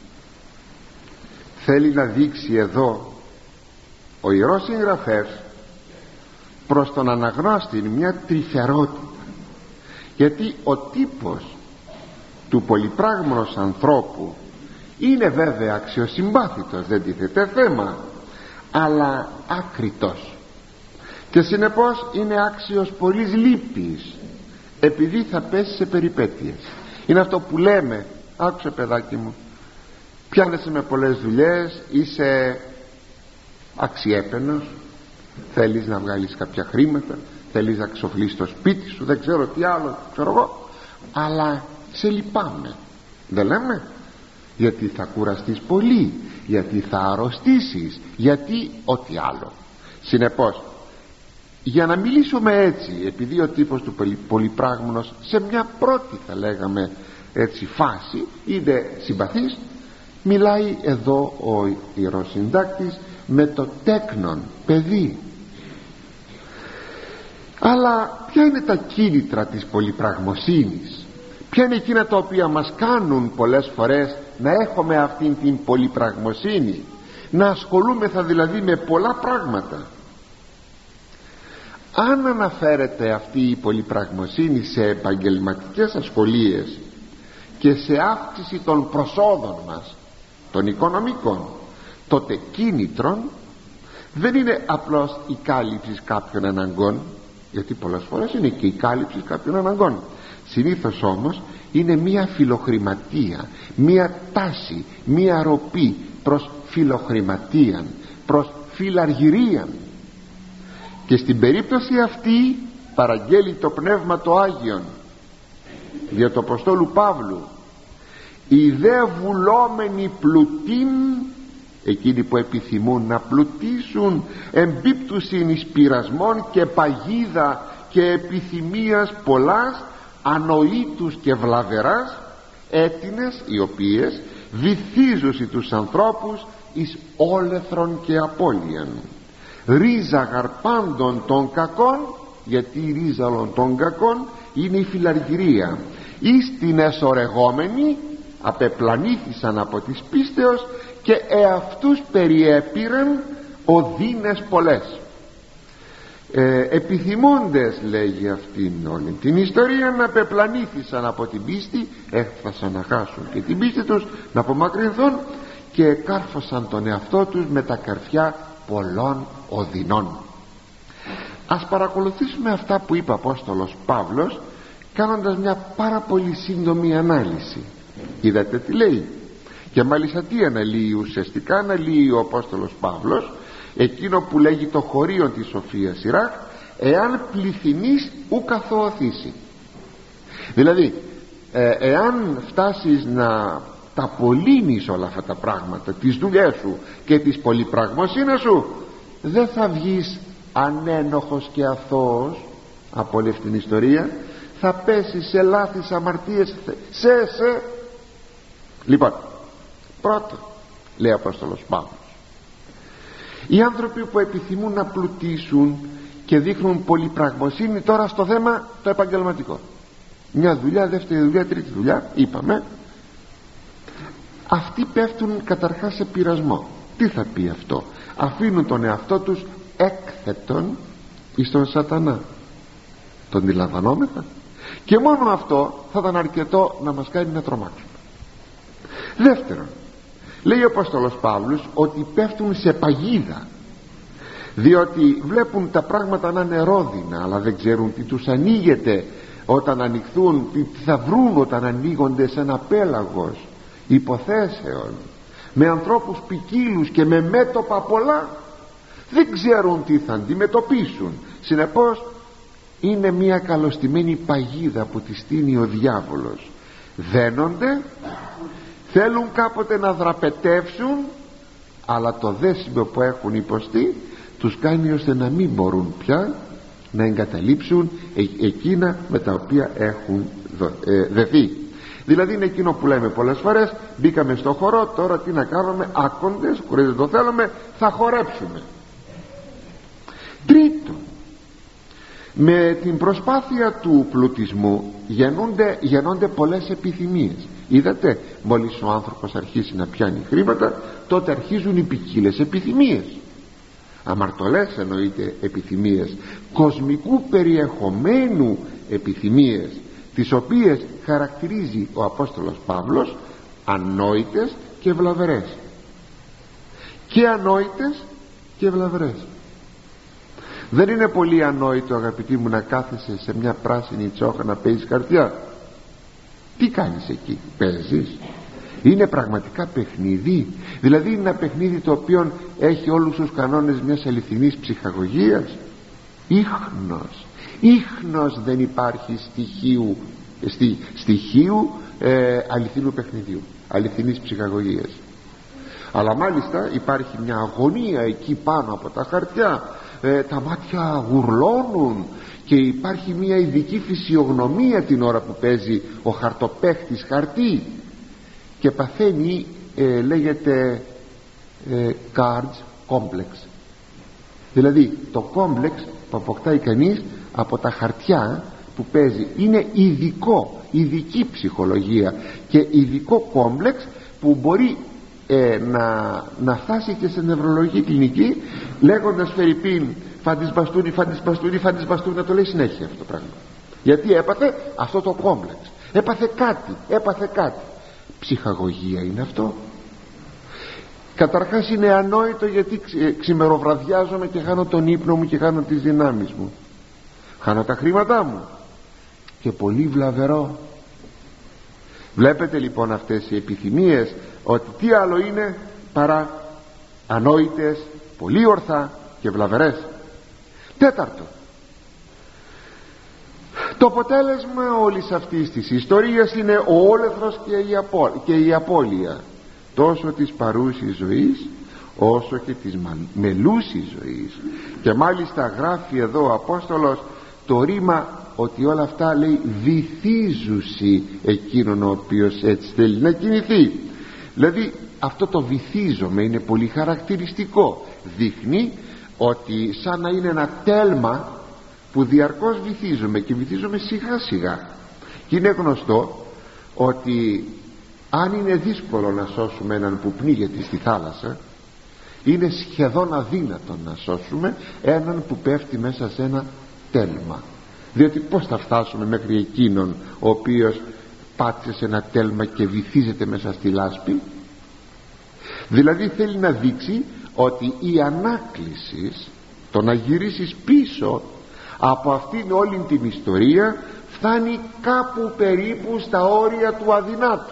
Θέλει να δείξει εδώ ο Ιερός Συγγραφέας προς τον αναγνώστη μια τρυφερότητα, γιατί ο τύπος του πολυπράγμονος ανθρώπου είναι βέβαια αξιοσυμπάθητος, δεν τίθεται θέμα, αλλά άκριτος, και συνεπώς είναι άξιος πολλής λύπης επειδή θα πέσει σε περιπέτειες. Είναι αυτό που λέμε, άκουσε παιδάκι μου, πιάνεσαι με πολλές δουλειές, είσαι αξιέπαινος, θέλεις να βγάλεις κάποια χρήματα, θέλεις να ξοφλείς το σπίτι σου, δεν ξέρω τι άλλο, ξέρω εγώ, αλλά σε λυπάμαι. Δεν λέμε? Γιατί θα κουραστείς πολύ, γιατί θα αρρωστήσεις, γιατί ό,τι άλλο. Συνεπώς, για να μιλήσουμε έτσι, επειδή ο τύπος του πολυπράγμονος σε μια πρώτη θα λέγαμε έτσι φάση είναι συμπαθής, μιλάει εδώ ο Ιερός Συντάκτης με το τέκνον παιδί. Αλλά ποια είναι τα κίνητρα της πολυπραγμοσύνης? Ποια είναι εκείνα τα οποία μας κάνουν πολλές φορές να έχουμε αυτήν την πολυπραγμοσύνη, να ασχολούμεθα δηλαδή με πολλά πράγματα? Αν αναφέρεται αυτή η πολυπραγμοσύνη σε επαγγελματικές ασχολίες και σε αύξηση των προσόδων μας, των οικονομικών, τότε κίνητρον δεν είναι απλώς η κάλυψη κάποιων αναγκών, γιατί πολλές φορές είναι και η κάλυψη κάποιων αναγκών. Συνήθως όμως είναι μία φιλοχρηματία, μία τάση, μία ροπή προς φιλοχρηματίαν, προς φιλαργυρίαν. Και στην περίπτωση αυτή παραγγέλει το Πνεύμα το Άγιον δια του Αποστόλου Παύλου, οι δε βουλόμενοι πλουτίν, εκείνοι που επιθυμούν να πλουτίσουν, εμπίπτουσιν εις πειρασμών και παγίδα και επιθυμίας πολλάς, ανοήτους και βλαβεράς, έτινες οι οποίες βυθίζουσι τους ανθρώπους εις όλεθρον και απώλειαν. Ρίζα γαρπάντων των κακών, γιατί η ρίζα όλων των κακών είναι η φιλαργυρία, εις την εσωρεγόμενη απεπλανήθησαν από της πίστεως και εαυτούς περιέπηραν οδύνες πολλές. ε, επιθυμώντες, λέγει αυτήν όλη την ιστορία, να απεπλανήθησαν από την πίστη, έφτασαν να χάσουν και την πίστη τους, να απομακρυνθούν, και κάρφωσαν τον εαυτό τους με τα καρφιά πολλών οδυνών. Ας παρακολουθήσουμε αυτά που είπε ο Απόστολος Παύλος, κάνοντας μια πάρα πολύ σύντομη ανάλυση. Είδατε τι λέει? Και μάλιστα τι αναλύει? Ουσιαστικά αναλύει ο Απόστολος Παύλος εκείνο που λέγει το χωρίον της Σοφίας Σιράχ, εάν πληθυνείς ου καθοωθήσει. Δηλαδή ε, εάν φτάσεις να τα απολύνεις όλα αυτά τα πράγματα, τις δουλειές σου και τις πολυπραγμοσύνες σου, δεν θα βγεις ανένοχος και αθώος από όλη αυτήν την ιστορία, θα πέσεις σε λάθης αμαρτίες σε σε λοιπόν. Πρώτον, λέει ο Απόστολος Παύλος, οι άνθρωποι που επιθυμούν να πλουτίσουν και δείχνουν πολυπραγμοσύνη τώρα στο θέμα το επαγγελματικό, μια δουλειά, δεύτερη δουλειά, τρίτη δουλειά, είπαμε, αυτοί πέφτουν καταρχάς σε πειρασμό. Τι θα πει αυτό? Αφήνουν τον εαυτό τους έκθετον εις τον σατανά. Τον αντιλαμβανόμεθα? Και μόνο αυτό θα ήταν αρκετό να μας κάνει να τρομάξουμε. Δεύτερον, λέει ο Απόστολος Παύλος ότι πέφτουν σε παγίδα. διότι βλέπουν τα πράγματα να είναι ρόδινα, αλλά δεν ξέρουν τι τους ανοίγεται όταν ανοιχθούν, τι θα βρουν όταν ανοίγονται σε ένα πέλαγος υποθέσεων, με ανθρώπους ποικίλους και με μέτωπα πολλά. Δεν ξέρουν τι θα αντιμετωπίσουν. Συνεπώς είναι μια καλωστημένη παγίδα που τη στείνει ο διάβολος. Δένονται, θέλουν κάποτε να δραπετεύσουν, αλλά το δέσιμο που έχουν υποστεί τους κάνει ώστε να μην μπορούν πια να εγκαταλείψουν ε- εκείνα με τα οποία έχουν δο- ε, δεθεί. Δηλαδή είναι εκείνο που λέμε πολλές φορές: μπήκαμε στο χορό, τώρα τι να κάνουμε, άκοντες, χωρίς να το θέλουμε, θα χορέψουμε. Τρίτον, με την προσπάθεια του πλουτισμού γεννούνται, γεννώνται πολλές επιθυμίες. Είδατε, μόλις ο άνθρωπος αρχίσει να πιάνει χρήματα, τότε αρχίζουν οι ποικίλες επιθυμίες, αμαρτωλές εννοείται επιθυμίες, κοσμικού περιεχομένου επιθυμίες, τις οποίες χαρακτηρίζει ο Απόστολος Παύλος ανόητες και βλαβερές. Και ανόητες και βλαβερές. Δεν είναι πολύ ανόητο, αγαπητοί μου, να κάθεσαι σε μια πράσινη τσόχα να παίζεις χαρτιά. Τι κάνεις εκεί, παίζεις? Είναι πραγματικά παιχνίδι. Δηλαδή είναι ένα παιχνίδι το οποίο έχει όλους τους κανόνες μιας αληθινής ψυχαγωγίας. Ίχνος ίχνος δεν υπάρχει στοιχείου, στι, στοιχείου ε, αληθινού παιχνιδιού, αληθινής ψυχαγωγίας. Αλλά μάλιστα υπάρχει μια αγωνία εκεί πάνω από τα χαρτιά, ε, τα μάτια γουρλώνουν και υπάρχει μια ειδική φυσιογνωμία την ώρα που παίζει ο χαρτοπαίχτης χαρτί και παθαίνει, ε, λέγεται ε, cards complex. Δηλαδή το κόμπλεξ που αποκτάει κανείς από τα χαρτιά που παίζει είναι ειδικό, ειδική ψυχολογία και ειδικό κόμπλεξ που μπορεί ε, να, να φτάσει και σε νευρολογική κλινική, λέγοντας φερειπίν φάντης μπαστούνι, φάντης μπαστούνι, φάντης μπαστούνι, να το λέει συνέχεια αυτό το πράγμα, γιατί έπαθε αυτό το κόμπλεξ, έπαθε κάτι, έπαθε κάτι. Ψυχαγωγία είναι αυτό. Καταρχάς είναι ανόητο, γιατί ξημεροβραδιάζομαι και χάνω τον ύπνο μου και χάνω τις δυνάμεις μου, χάνω τα χρήματά μου, και πολύ βλαβερό. Βλέπετε λοιπόν αυτές οι επιθυμίες ότι τι άλλο είναι παρά ανόητες, πολύ ορθά και βλαβερές. Τέταρτο, το αποτέλεσμα όλης αυτής της ιστορίας είναι ο όλεθρος και η, απο... και η απώλεια τόσο της παρούσης ζωής όσο και της μελούσης ζωής. Και μάλιστα γράφει εδώ ο Απόστολος το ρήμα ότι όλα αυτά, λέει, βυθίζουσι εκείνον ο οποίος έτσι θέλει να κινηθεί. Δηλαδή αυτό το βυθίζομαι είναι πολύ χαρακτηριστικό, δείχνει ότι σαν να είναι ένα τέλμα που διαρκώς βυθίζομαι και βυθίζομαι σιγά σιγά. Και είναι γνωστό ότι αν είναι δύσκολο να σώσουμε έναν που πνίγεται στη θάλασσα, είναι σχεδόν αδύνατο να σώσουμε έναν που πέφτει μέσα σε ένα τέλμα. Διότι πως θα φτάσουμε μέχρι εκείνον ο οποίος πάτησε σε ένα τέλμα και βυθίζεται μέσα στη λάσπη? Δηλαδή θέλει να δείξει ότι η ανάκληση, το να γυρίσεις πίσω από αυτήν όλη την ιστορία, φτάνει κάπου περίπου στα όρια του αδυνάτου.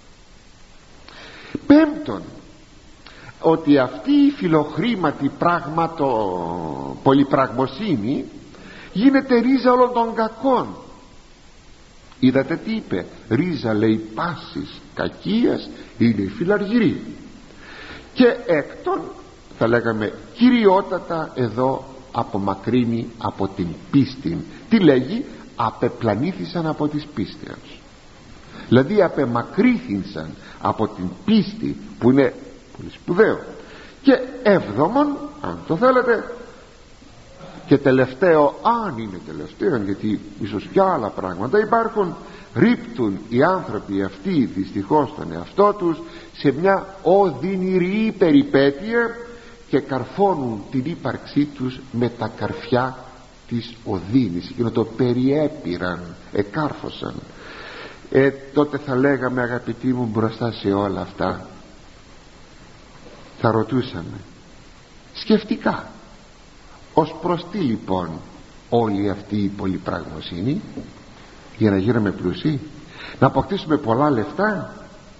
Πέμπτον, ότι αυτή η φιλοχρήματη πράγματο πολυπραγμοσύνη γίνεται ρίζα όλων των κακών. Είδατε τι είπε? Ρίζα, λέει, πάσης κακίας είναι η φιλαργυρή. Και έκτον, θα λέγαμε κυριότατα εδώ, απομακρύνει από την πίστη. Τι λέγει? Απεπλανήθησαν από τις πίστεως. Δηλαδή απεμακρύθησαν από την πίστη, που είναι πολύ σπουδαίο. Και έβδομον, αν το θέλετε, και τελευταίο, αν είναι τελευταίο, γιατί ίσως και άλλα πράγματα υπάρχουν, ρίπτουν οι άνθρωποι αυτοί δυστυχώς τον εαυτό τους σε μια οδυνηρή περιπέτεια και καρφώνουν την ύπαρξή τους με τα καρφιά της οδύνης, εκείνο το περιέπειραν, εκάρφωσαν. Ε, τότε θα λέγαμε, αγαπητοί μου, μπροστά σε όλα αυτά θα ρωτούσαμε σκεφτικά, Ως προς τι λοιπόν όλη αυτή η πολυπραγμοσύνη? Για να γίνουμε πλούσιοι, να αποκτήσουμε πολλά λεφτά?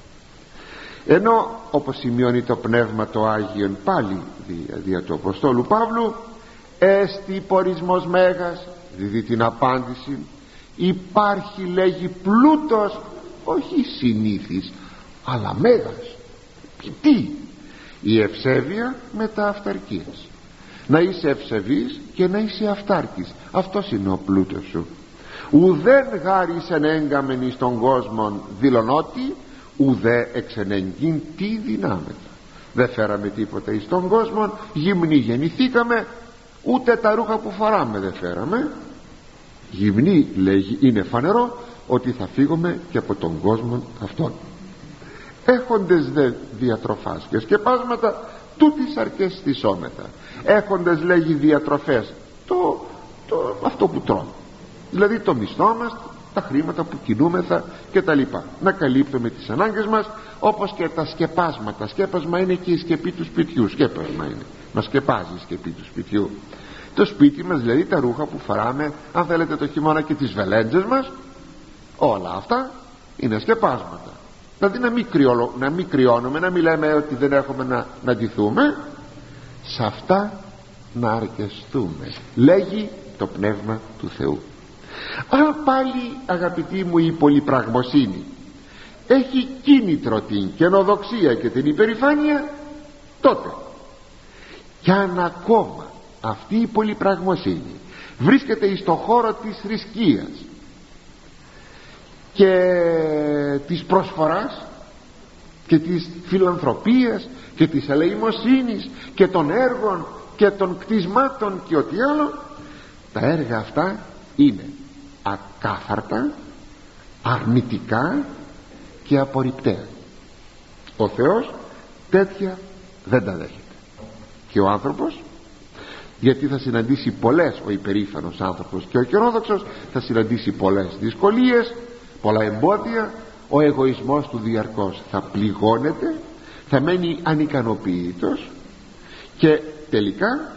Ενώ όπως σημειώνει το Πνεύμα το Άγιον πάλι δια, δια του Αποστόλου Παύλου, έστι πορισμός μέγας, δηλαδή την απάντηση, υπάρχει, λέγει, πλούτος, όχι συνήθις αλλά μέγας. Τι? Η ευσέβεια μετά αυταρκίας. Να είσαι ευσεβής και να είσαι αυτάρκης, αυτός είναι ο πλούτος σου. Ουδέν γάρισεν έγκαμεν εις τον κόσμον δηλωνότι, ουδέ εξενεγγύν τι δυνάμετα. Δεν φέραμε τίποτα εις τον κόσμο, γυμνοί γεννηθήκαμε, ούτε τα ρούχα που φοράμε δεν φέραμε. Γυμνοί, λέγει, είναι φανερό ότι θα φύγουμε και από τον κόσμο αυτόν. Έχοντες δε διατροφάς και σκεπάσματα, τούτης αρκεστησόμεθα. Έχοντες, λέγει, διατροφές, το, το, αυτό που τρώνε, δηλαδή το μισθό μας, τα χρήματα που κινούμεθα και τα λοιπά, να καλύπτουμε τις ανάγκες μας, όπως και τα σκεπάσματα. Σκέπασμα είναι και η σκεπή του σπιτιού. Σκέπασμα είναι, μας σκεπάζει η σκεπή του σπιτιού. Το σπίτι μας, δηλαδή τα ρούχα που φοράμε, αν θέλετε το χειμώνα και τις βελέντζες μας, όλα αυτά είναι σκεπάσματα. Δηλαδή να μην, κρυολο, να μην κρυώνουμε, να μην λέμε ότι δεν έχουμε να, να ντυθούμε. Σε αυτά να αρκεστούμε, λέγει το Πνεύμα του Θεού. Αν πάλι, αγαπητοί μου, η πολυπραγμοσύνη έχει κίνητρο την καινοδοξία και την υπερηφάνεια, τότε κι αν ακόμα αυτή η πολυπραγμοσύνη βρίσκεται εις το χώρο της θρησκείας και της προσφοράς και της φιλανθρωπίας και της ελεημοσύνης και των έργων και των κτισμάτων και ό,τι άλλο, τα έργα αυτά είναι ακάθαρτα, αρνητικά και απορριπταία. Ο Θεός τέτοια δεν τα δέχεται. Και ο άνθρωπος, γιατί θα συναντήσει πολλές, ο υπερήφανος άνθρωπος και ο καινόδοξος θα συναντήσει πολλές δυσκολίες, πολλά εμπόδια. Ο εγωισμός του διαρκώς θα πληγώνεται, θα μένει ανικανοποιητός και τελικά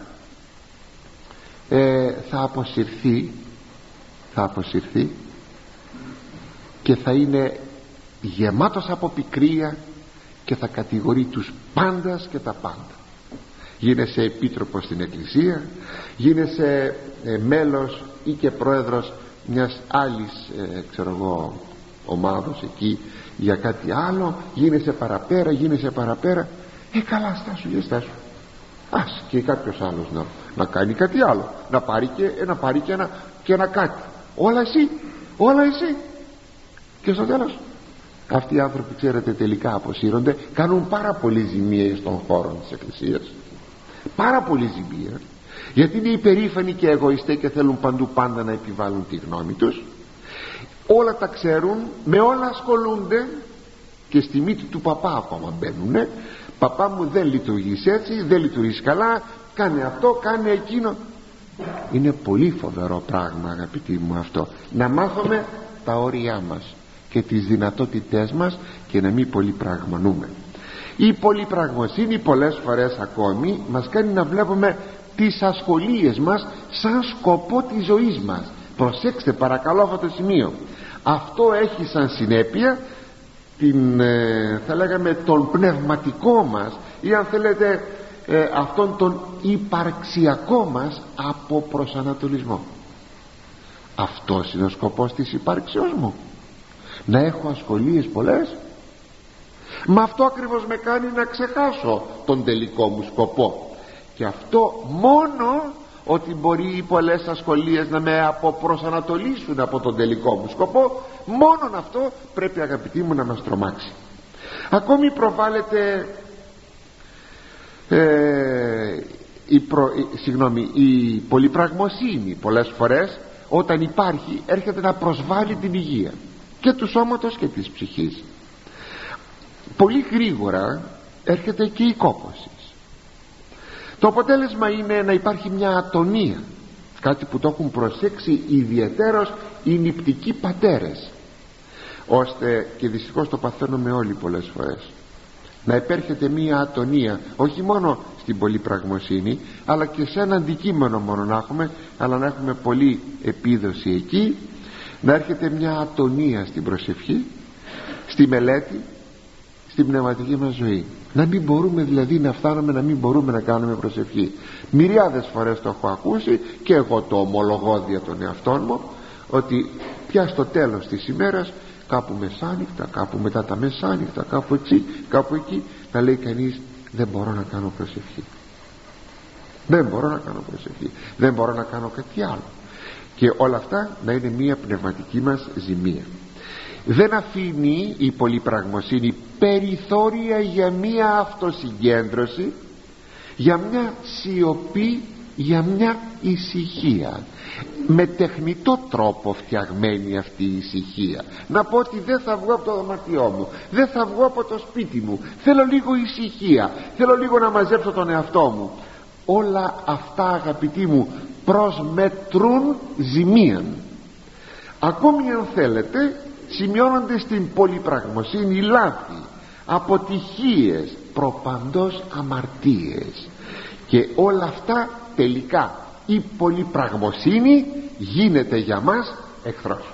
ε, θα αποσυρθεί θα αποσυρθεί και θα είναι γεμάτος από πικρία και θα κατηγορεί τους πάντας και τα πάντα. Γίνεσαι επίτροπος στην Εκκλησία, γίνεσαι ε, μέλος ή και πρόεδρος μιας άλλης ε, ξέρω εγώ ομάδος εκεί για κάτι άλλο, γίνεσαι παραπέρα, γίνεσαι παραπέρα. Ε καλά, στάσου για στάσου, ας και κάποιος άλλος να, να κάνει κάτι άλλο, να πάρει και, να πάρει και, ένα, και ένα κάτι. Όλα εσύ, όλα εσύ. Και στο τέλος αυτοί οι άνθρωποι, ξέρετε, τελικά αποσύρονται, κάνουν πάρα πολύ ζημία στον χώρο της Εκκλησίας, πάρα πολύ ζημία, γιατί είναι υπερήφανοι και εγωιστές και θέλουν παντού πάντα να επιβάλλουν τη γνώμη τους. Όλα τα ξέρουν, με όλα ασχολούνται και στη μύτη του παπά ακόμα μπαίνουνε. Παπά μου, δεν λειτουργείς έτσι, δεν λειτουργείς καλά, κάνε αυτό, κάνε εκείνο. Είναι πολύ φοβερό πράγμα, αγαπητοί μου, αυτό, να μάθουμε τα όρια μας και τις δυνατότητές μας και να μην πολυπραγμονούμε. Η πολυπραγμοσύνη πολλές φορές ακόμη μας κάνει να βλέπουμε τις ασχολίες μας σαν σκοπό της ζωής μας. Προσέξτε παρακαλώ αυτό το σημείο. Αυτό έχει σαν συνέπεια την, ε, θα λέγαμε, τον πνευματικό μας, ή αν θέλετε ε, αυτόν τον υπαρξιακό μας αποπροσανατολισμό. Αυτός είναι ο σκοπός της υπάρξεως μου, να έχω ασχολίες πολλές? Μα αυτό ακριβώς με κάνει να ξεχάσω τον τελικό μου σκοπό. Και αυτό μόνο ότι μπορεί οι πολλές ασχολίες να με αποπροσανατολίσουν από τον τελικό μου σκοπό, μόνον αυτό πρέπει, αγαπητοί μου, να μας τρομάξει. Ακόμη προβάλλεται ε, η, προ, η, συγγνώμη, η πολυπραγμοσύνη πολλές φορές, όταν υπάρχει, έρχεται να προσβάλλει την υγεία και του σώματος και της ψυχής. Πολύ γρήγορα έρχεται και η κόπωση. Το αποτέλεσμα είναι να υπάρχει μια ατονία, κάτι που το έχουν προσέξει ιδιαιτέρως οι νηπτικοί πατέρες, ώστε, και δυστυχώς το παθαίνουμε όλοι πολλές φορές, να επέρχεται μία ατονία, όχι μόνο στην πολυπραγμοσύνη, αλλά και σε ένα αντικείμενο μόνο να έχουμε, αλλά να έχουμε πολλή επίδοση εκεί, να έρχεται μια ατονία στην προσευχή, στη μελέτη, στην πνευματική μας ζωή. Να μην μπορούμε δηλαδή να φτάνουμε, να μην μπορούμε να κάνουμε προσευχή. Μυριάδες φορές το έχω ακούσει και εγώ το ομολογώ δια τον εαυτό μου, ότι πια στο τέλος της ημέρας, κάπου μεσάνυχτα, κάπου μετά τα μεσάνυχτα, κάπου εκεί, κάπου εκεί, να λέει κανείς, δεν μπορώ να κάνω προσευχή, δεν μπορώ να κάνω προσευχή, δεν μπορώ να κάνω κάτι άλλο. Και όλα αυτά να είναι μια πνευματική μας ζημία. Δεν αφήνει η πολυπραγμοσύνη περιθώρια για μια αυτοσυγκέντρωση, για μια σιωπή, για μια ησυχία, με τεχνητό τρόπο φτιαγμένη αυτή η ησυχία. Να πω ότι δεν θα βγω από το δωμάτιό μου, δεν θα βγω από το σπίτι μου, θέλω λίγο ησυχία, θέλω λίγο να μαζέψω τον εαυτό μου. Όλα αυτά, αγαπητοί μου, προσμετρούν ζημίαν. Ακόμη αν θέλετε, σημειώνονται στην πολυπραγμοσύνη λάθη, αποτυχίες, προπαντός αμαρτίες, και όλα αυτά τελικά η πολυπραγμοσύνη γίνεται για μας εχθρός.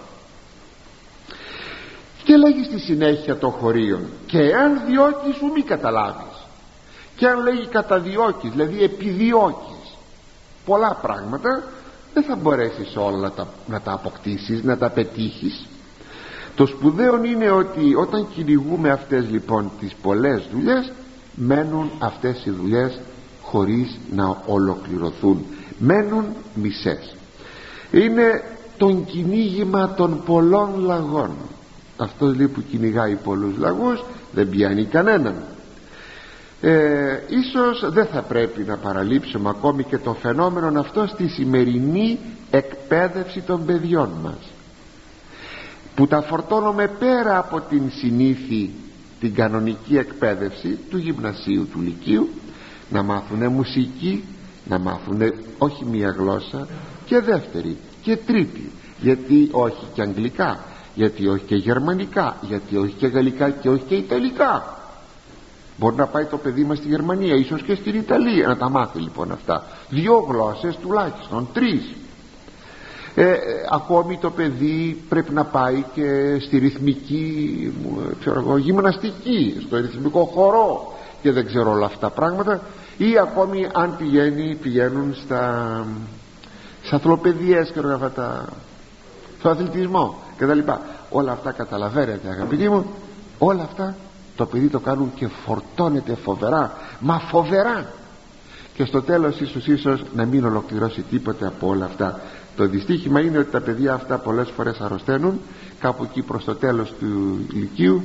Και λέγει στη συνέχεια το χωρίον, και αν διώκεις σου μη καταλάβεις. Και αν λέγει καταδιώκεις, δηλαδή επιδιώκεις πολλά πράγματα, δεν θα μπορέσεις όλα να τα, να τα αποκτήσεις, να τα πετύχεις. Το σπουδαίο είναι ότι όταν κυνηγούμε αυτές λοιπόν τις πολλές δουλειές, μένουν αυτές οι δουλειές χωρίς να ολοκληρωθούν, μένουν μισές. Είναι το κυνήγημα των πολλών λαγών. Αυτός λέει που κυνηγάει πολλούς λαγούς δεν πιάνει κανέναν. ε, Ίσως δεν θα πρέπει να παραλείψουμε ακόμη και το φαινόμενο αυτό στη σημερινή εκπαίδευση των παιδιών μας, που τα φορτώνουμε πέρα από την συνήθη, την κανονική εκπαίδευση του γυμνασίου, του λυκείου, να μάθουνε μουσική, να μάθουνε όχι μία γλώσσα, και δεύτερη και τρίτη, γιατί όχι και αγγλικά, γιατί όχι και γερμανικά, γιατί όχι και γαλλικά και όχι και ιταλικά. Μπορεί να πάει το παιδί μας στη Γερμανία, ίσως και στην Ιταλία, να τα μάθει λοιπόν αυτά. Δύο γλώσσες τουλάχιστον, τρεις. Ε, ακόμη το παιδί πρέπει να πάει και στη ρυθμική, ξέρω εγώ, γυμναστική, στο ρυθμικό χορό και δεν ξέρω όλα αυτά πράγματα. Ή ακόμη αν πηγαίνει, πηγαίνουν στα, στα αθλοπαιδιές και όλα αυτά, στο αθλητισμό και τα λοιπά. Όλα αυτά καταλαβαίνετε αγαπητοί μου, όλα αυτά το παιδί το κάνουν και φορτώνεται φοβερά, μα φοβερά, και στο τέλος ίσως ίσως να μην ολοκληρώσει τίποτε από όλα αυτά. Το δυστύχημα είναι ότι τα παιδιά αυτά πολλές φορές αρρωσταίνουν κάπου εκεί προς το τέλος του λυκείου,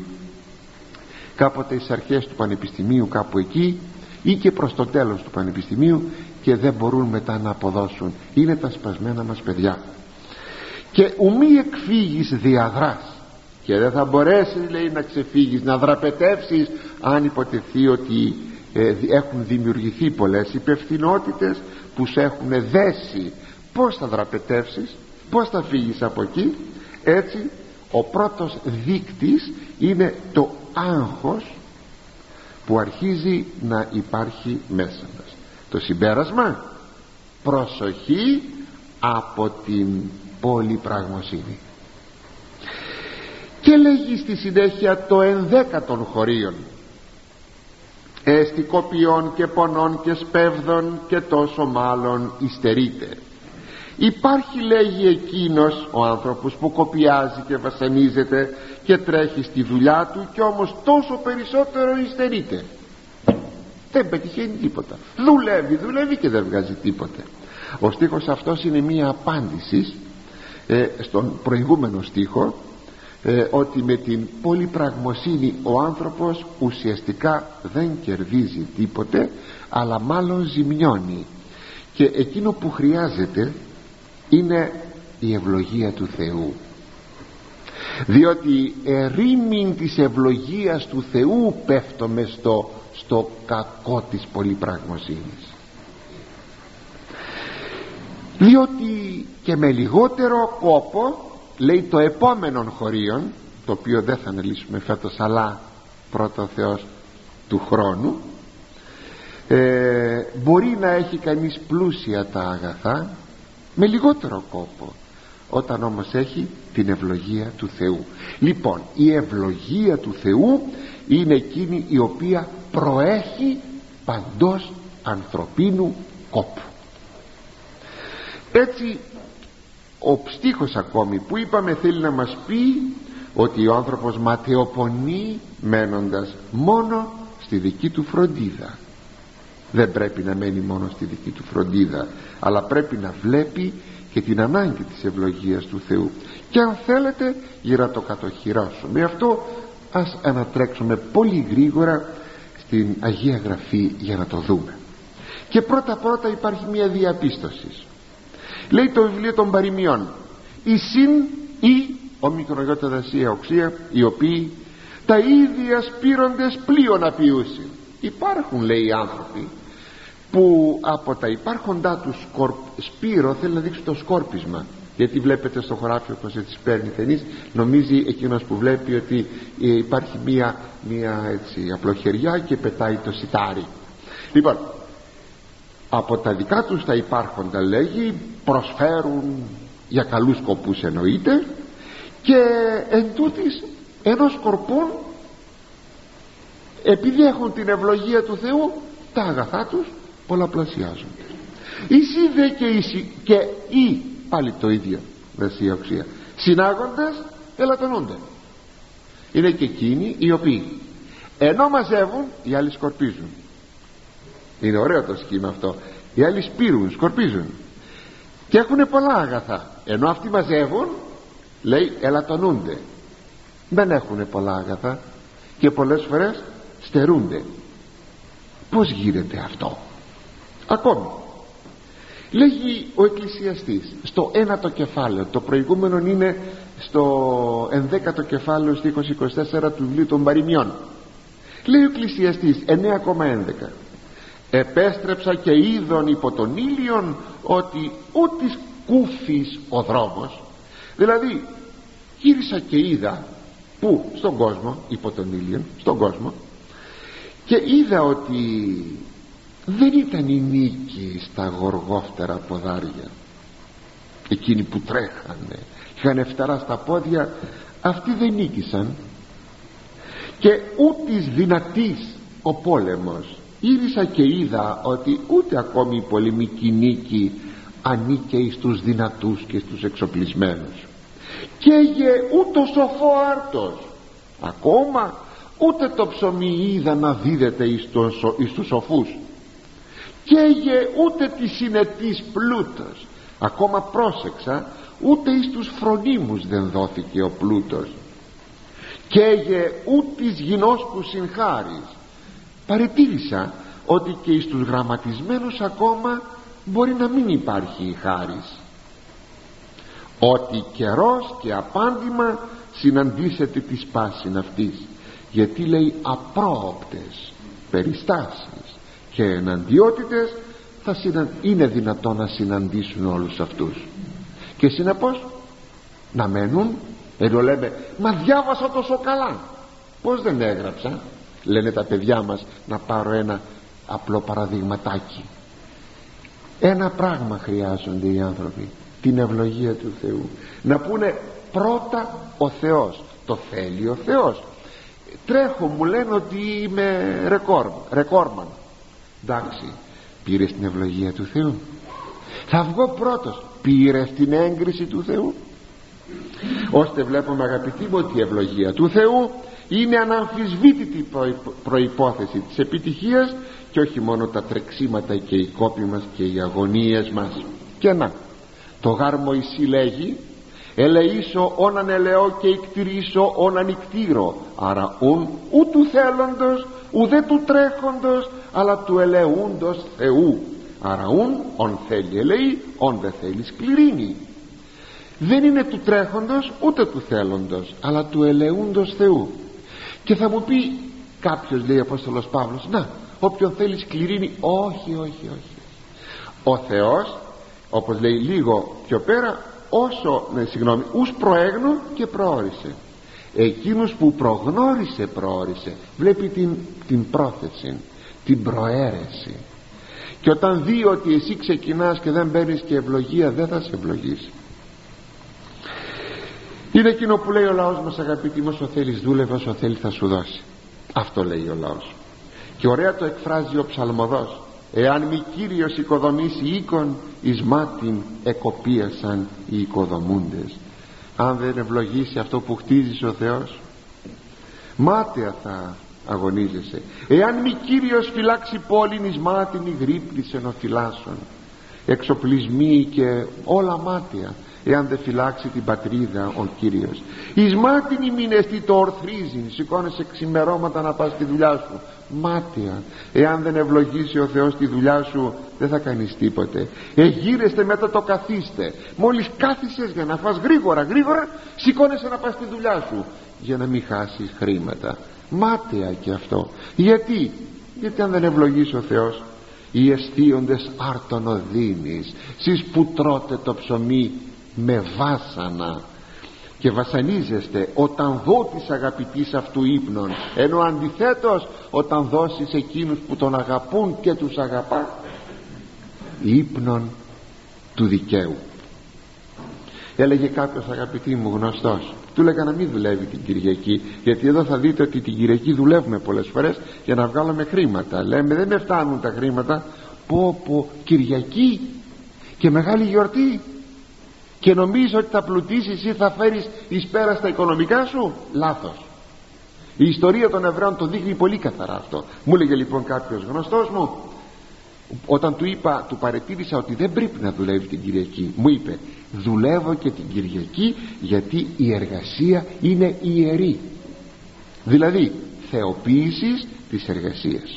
κάποτε στις αρχές του πανεπιστημίου, κάπου εκεί, ή και προς το τέλος του πανεπιστημίου, και δεν μπορούν μετά να αποδώσουν. Είναι τα σπασμένα μας παιδιά. Και ουμή εκφύγεις διαδράς, και δεν θα μπορέσεις, λέει, να ξεφύγεις, να δραπετεύσεις, αν υποτεθεί ότι ε, έχουν δημιουργηθεί πολλές υπευθυνότητες που σε έχουν δέσει. Πώς θα δραπετεύσεις, πώς θα φύγεις από εκεί? Έτσι ο πρώτος δείκτης είναι το άγχος που αρχίζει να υπάρχει μέσα μας. Το συμπέρασμα, προσοχή από την πολυπραγμοσύνη. Και λέγει στη συνέχεια το ενδέκατον χωρίον, «Έστι κοπιών και πονών και σπέβδων και τόσο μάλλον υστερείται». Υπάρχει, λέγει, εκείνος ο άνθρωπος που κοπιάζει και βασανίζεται και τρέχει στη δουλειά του, και όμως τόσο περισσότερο υστερείται, δεν πετυχαίνει τίποτα, δουλεύει, δουλεύει και δεν βγάζει τίποτε. Ο στίχος αυτός είναι μία απάντηση ε, στον προηγούμενο στίχο, ε, ότι με την πολυπραγμοσύνη ο άνθρωπος ουσιαστικά δεν κερδίζει τίποτε, αλλά μάλλον ζημιώνει, και εκείνο που χρειάζεται είναι η ευλογία του Θεού, διότι ερήμην της ευλογίας του Θεού πέφτουμε στο, στο κακό της πολυπραγμοσύνης. Διότι και με λιγότερο κόπο, λέει το επόμενο χωρίον, το οποίο δεν θα αναλύσουμε φέτος, αλλά πρώτα ο Θεός του χρόνου, ε, μπορεί να έχει κανείς πλούσια τα αγαθά με λιγότερο κόπο, όταν όμως έχει την ευλογία του Θεού. Λοιπόν, η ευλογία του Θεού είναι εκείνη η οποία προέχει παντός ανθρωπίνου κόπου. Έτσι ο στίχος ακόμη που είπαμε θέλει να μας πει ότι ο άνθρωπος ματαιοπονεί μένοντας μόνο στη δική του φροντίδα. Δεν πρέπει να μένει μόνο στη δική του φροντίδα, αλλά πρέπει να βλέπει και την ανάγκη της ευλογίας του Θεού, και αν θέλετε γύρω το κατοχυρώσουμε. Αυτό ας ανατρέξουμε πολύ γρήγορα στην Αγία Γραφή για να το δούμε. Και πρώτα πρώτα υπάρχει μια διαπίστωση. Λέει το βιβλίο των Παροιμιών: η συν ή ομικρογιώτεδας οξία, οι οποίοι τα ίδια σπείροντες πλοίον απειούσιν. Υπάρχουν, λέει, οι άνθρωποι που από τα υπάρχοντά του σκορ... σπύρο θέλει να δείξει το σκόρπισμα, γιατί βλέπετε στο χωράφιο πως έτσι παίρνει κανείς, νομίζει εκείνος που βλέπει ότι υπάρχει μία, μία έτσι απλοχεριά και πετάει το σιτάρι. Λοιπόν, από τα δικά τους τα υπάρχοντα, λέγει, προσφέρουν για καλούς σκοπούς, εννοείται, και εν τούτης ενώ σκορπούν, επειδή έχουν την ευλογία του Θεού, τα αγαθά τους πολλαπλασιάζονται. Ίσοι δε και ίσοι και ή πάλι το ίδιο δεσιοξία συνάγοντες ελαττωνούνται. Είναι και εκείνοι οι οποίοι ενώ μαζεύουν, οι άλλοι σκορπίζουν. Είναι ωραίο το σχήμα αυτό. Οι άλλοι σπείρουν, σκορπίζουν και έχουν πολλά αγαθά, ενώ αυτοί μαζεύουν, λέει, ελαττωνούνται. Δεν έχουν πολλά αγαθά και πολλές φορές στερούνται. Πως γίνεται αυτό? Ακόμη λέγει ο εκκλησιαστής στο ένατο κεφάλαιο, το προηγούμενο είναι στο ενδέκατο κεφάλαιο, στίχος είκοσι τέσσερα του βιβλίου των Παροιμιών. Λέει ο εκκλησιαστής εννέα έντεκα: επέστρεψα και είδον υπό τον ήλιον ότι ούτις κούφης ο δρόμος. Δηλαδή γύρισα και είδα, που στον κόσμο, υπό τον ήλιον, στον κόσμο, και είδα ότι δεν ήταν η νίκη στα γοργόφτερα ποδάρια, εκείνοι που τρέχανε, είχαν φτερά στα πόδια, αυτοί δεν νίκησαν, και ούτις δυνατής ο πόλεμος. Γύρισα και είδα ότι ούτε ακόμη η πολεμική νίκη ανήκε εις τους δυνατούς και στους εξοπλισμένους. Καίγε ούτε ο σοφό άρτος, ακόμα ούτε το ψωμί είδα να δίδεται εις, τον, εις τους σοφούς. Καίγε ούτε τη συνετής πλούτος, ακόμα πρόσεξα, ούτε εις τους φρονίμους δεν δόθηκε ο πλούτος. Καίγε ούτε εις γινώσκους συγχάρης. Παρετήρησα ότι και εις τους γραμματισμένους ακόμα μπορεί να μην υπάρχει η χάρις. Ότι καιρός και απάντημα συναντήσετε τη σπάσιν αυτής, γιατί, λέει, απρόοπτες περιστάσεις και εναντιότητες θα συνα... είναι δυνατόν να συναντήσουν όλους αυτούς, και συνεπώς να μένουν. Ενώ λέμε, μα διάβασα τόσο καλά, πως δεν έγραψα? Λένε τα παιδιά μας. Να πάρω ένα απλό παραδειγματάκι. Ένα πράγμα χρειάζονται οι άνθρωποι: την ευλογία του Θεού. Να πούνε πρώτα ο Θεός. Το θέλει ο Θεός. Τρέχω, μου λένε ότι είμαι ρεκόρ, ρεκόρμαν. Εντάξει, πήρες την ευλογία του Θεού? Θα βγω πρώτος. Πήρες την έγκριση του Θεού? Ώστε βλέπουμε, αγαπητοί μου, ότι η ευλογία του Θεού είναι αναμφισβήτητη προϋπόθεση της επιτυχίας, και όχι μόνο τα τρεξίματα και οι κόποι μας και οι αγωνίες μας. Και να, το γάρ Μωυσή λέγει, ελεήσω όναν ελεώ και εκτηρήσω όναν εκτήρω. Άρα ουν ου του θέλοντος ουδέ του τρέχοντος, αλλά του ελεούντος Θεού. Άρα ουν, ον θέλει ελεεί, ον δε θέλει σκληρύνει. Δεν είναι του τρέχοντος ούτε του θέλοντος, αλλά του ελεούντος Θεού. Και θα μου πει κάποιος, λέει ο Απόστολος Παύλος, να, όποιον θέλει σκληρύνει. Όχι, όχι, όχι. Ο Θεός, όπως λέει λίγο πιο πέρα, όσο, ναι, συγγνώμη, ους προέγνω και προόρισε. εκείνους που προγνώρισε προόρισε. Βλέπει την, την πρόθεση, την προαίρεση, και όταν δει ότι εσύ ξεκινάς και δεν παίρνεις και ευλογία, δεν θα σε ευλογήσει. Είναι εκείνο που λέει ο λαός μας, αγαπητοί μου, όσο θέλεις δούλευε, όσο θέλει θα σου δώσει. Αυτό λέει ο λαός, και ωραία το εκφράζει ο ψαλμοδός: εάν μη Κύριος οικοδομήσει οίκον, εις μάτιν εκοπίασαν οι οικοδομούντες. Αν δεν ευλογήσει αυτό που χτίζεις ο Θεός, μάταια θα αγωνίζεσαι. Εάν μη Κύριος φυλάξει πόλην, εις μάτιν υγρύπνησεν ο φυλάσσον. Εξοπλισμοί και όλα μάταια, εάν δεν φυλάξει την πατρίδα ο Κύριος. Εις μάτιν ημινεστή το ορθρίζειν, σηκώνεσαι ξημερώματα να πας στη δουλειά σου, μάταια. Εάν δεν ευλογήσει ο Θεός τη δουλειά σου, δεν θα κάνεις τίποτε. Εγείρεστε μετά το καθίστε. Μόλις κάθισες για να φας γρήγορα γρήγορα, σηκώνεσαι να πας στη δουλειά σου, για να μην χάσεις χρήματα. Μάταια και αυτό. Γιατί? Γιατί αν δεν ευλογήσει ο Θεός, οι αισθίοντες άρτον οδύνης, σεις που τρώτε το ψωμί με βάσανα και βασανίζεστε όταν δώτης αγαπητής αυτού ύπνων, ενώ αντιθέτως όταν δώσεις εκείνους που τον αγαπούν και τους αγαπά ύπνων του δικαίου. Έλεγε κάποιος, αγαπητοί μου, γνωστός, του λέγα να μην δουλεύει την Κυριακή, γιατί εδώ θα δείτε ότι την Κυριακή δουλεύουμε πολλές φορές για να βγάλουμε χρήματα. Λέμε δεν με φτάνουν τα χρήματα. Πω πω, Κυριακή και μεγάλη γιορτή, και νομίζω ότι θα πλουτίσεις ή θα φέρεις εις πέρα στα οικονομικά σου? Λάθος. Η ιστορία των Εβραίων το δείχνει πολύ καθαρά αυτό. Μου έλεγε λοιπόν κάποιος γνωστός μου, όταν του είπα, του παρετήρησα ότι δεν πρέπει να δουλεύει την Κυριακή, μου είπε: δουλεύω και την Κυριακή γιατί η εργασία είναι ιερή. Δηλαδή θεοποίησης της εργασίας.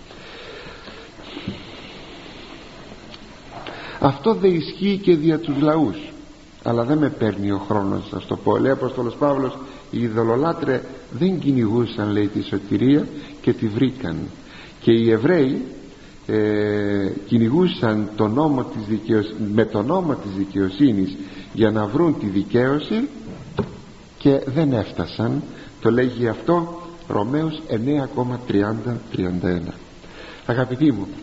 Αυτό δεν ισχύει και δια τους λαούς, αλλά δεν με παίρνει ο χρόνος να το πω. Λέει ο Απόστολος Παύλος, οι ειδωλολάτρε δεν κυνηγούσαν, λέει, τη σωτηρία και τη βρήκαν, και οι Εβραίοι ε, κυνηγούσαν το νόμο της δικαιοσ... με τον νόμο της δικαιοσύνης για να βρουν τη δικαίωση και δεν έφτασαν. Το λέγει αυτό Ρωμαίους εννέα τριάντα τριάντα ένα. Αγαπητοί μου,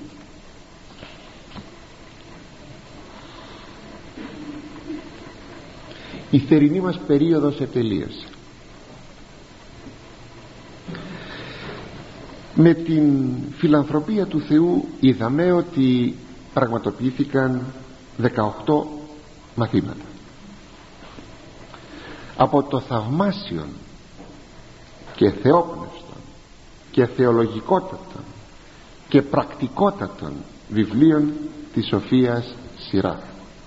η θερινή μας περίοδος ετελείωσε. Με την φιλανθρωπία του Θεού είδαμε ότι πραγματοποιήθηκαν δεκαοκτώ μαθήματα. Από το θαυμάσιον και θεόπνευστον και θεολογικότατον και πρακτικότατον βιβλίων της Σοφίας σειρά.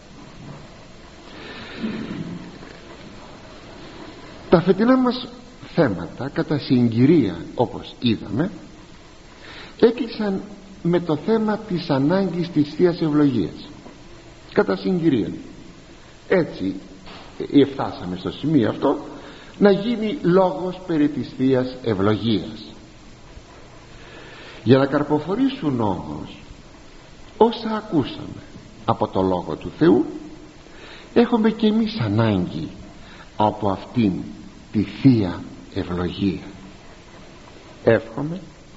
Τα φετινά μας θέματα, κατά συγκυρία όπως είδαμε, έκλεισαν με το θέμα της ανάγκης της Θείας Ευλογίας. Κατά συγκυρία. Έτσι φτάσαμε στο σημείο αυτό να γίνει λόγος περί της Θείας Ευλογίας. Για να καρποφορήσουν όμως όσα ακούσαμε από το Λόγο του Θεού, έχουμε και εμείς ανάγκη από αυτήν τη Θεία Ευλογία. Εύχομαι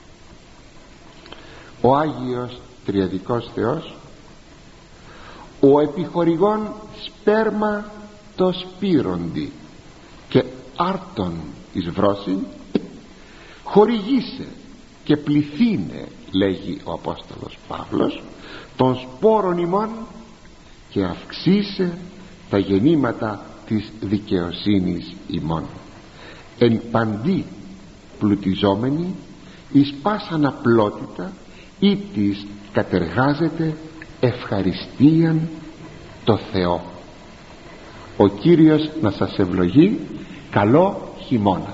ο Άγιος Τριαδικός Θεός, ο επιχορηγών σπέρμα το σπήροντι και άρτον εις βρόσιν, χορηγήσε και πληθύνε, λέγει ο Απόστολος Παύλος, των σπόρων ημών και αυξήσε τα γεννήματα της δικαιοσύνης ημών, εν παντή πλουτιζόμενοι εις πάσαν απλότητα, ή της κατεργάζεται ευχαριστίαν το Θεό. Ο Κύριος να σας ευλογεί. Καλό χειμώνα.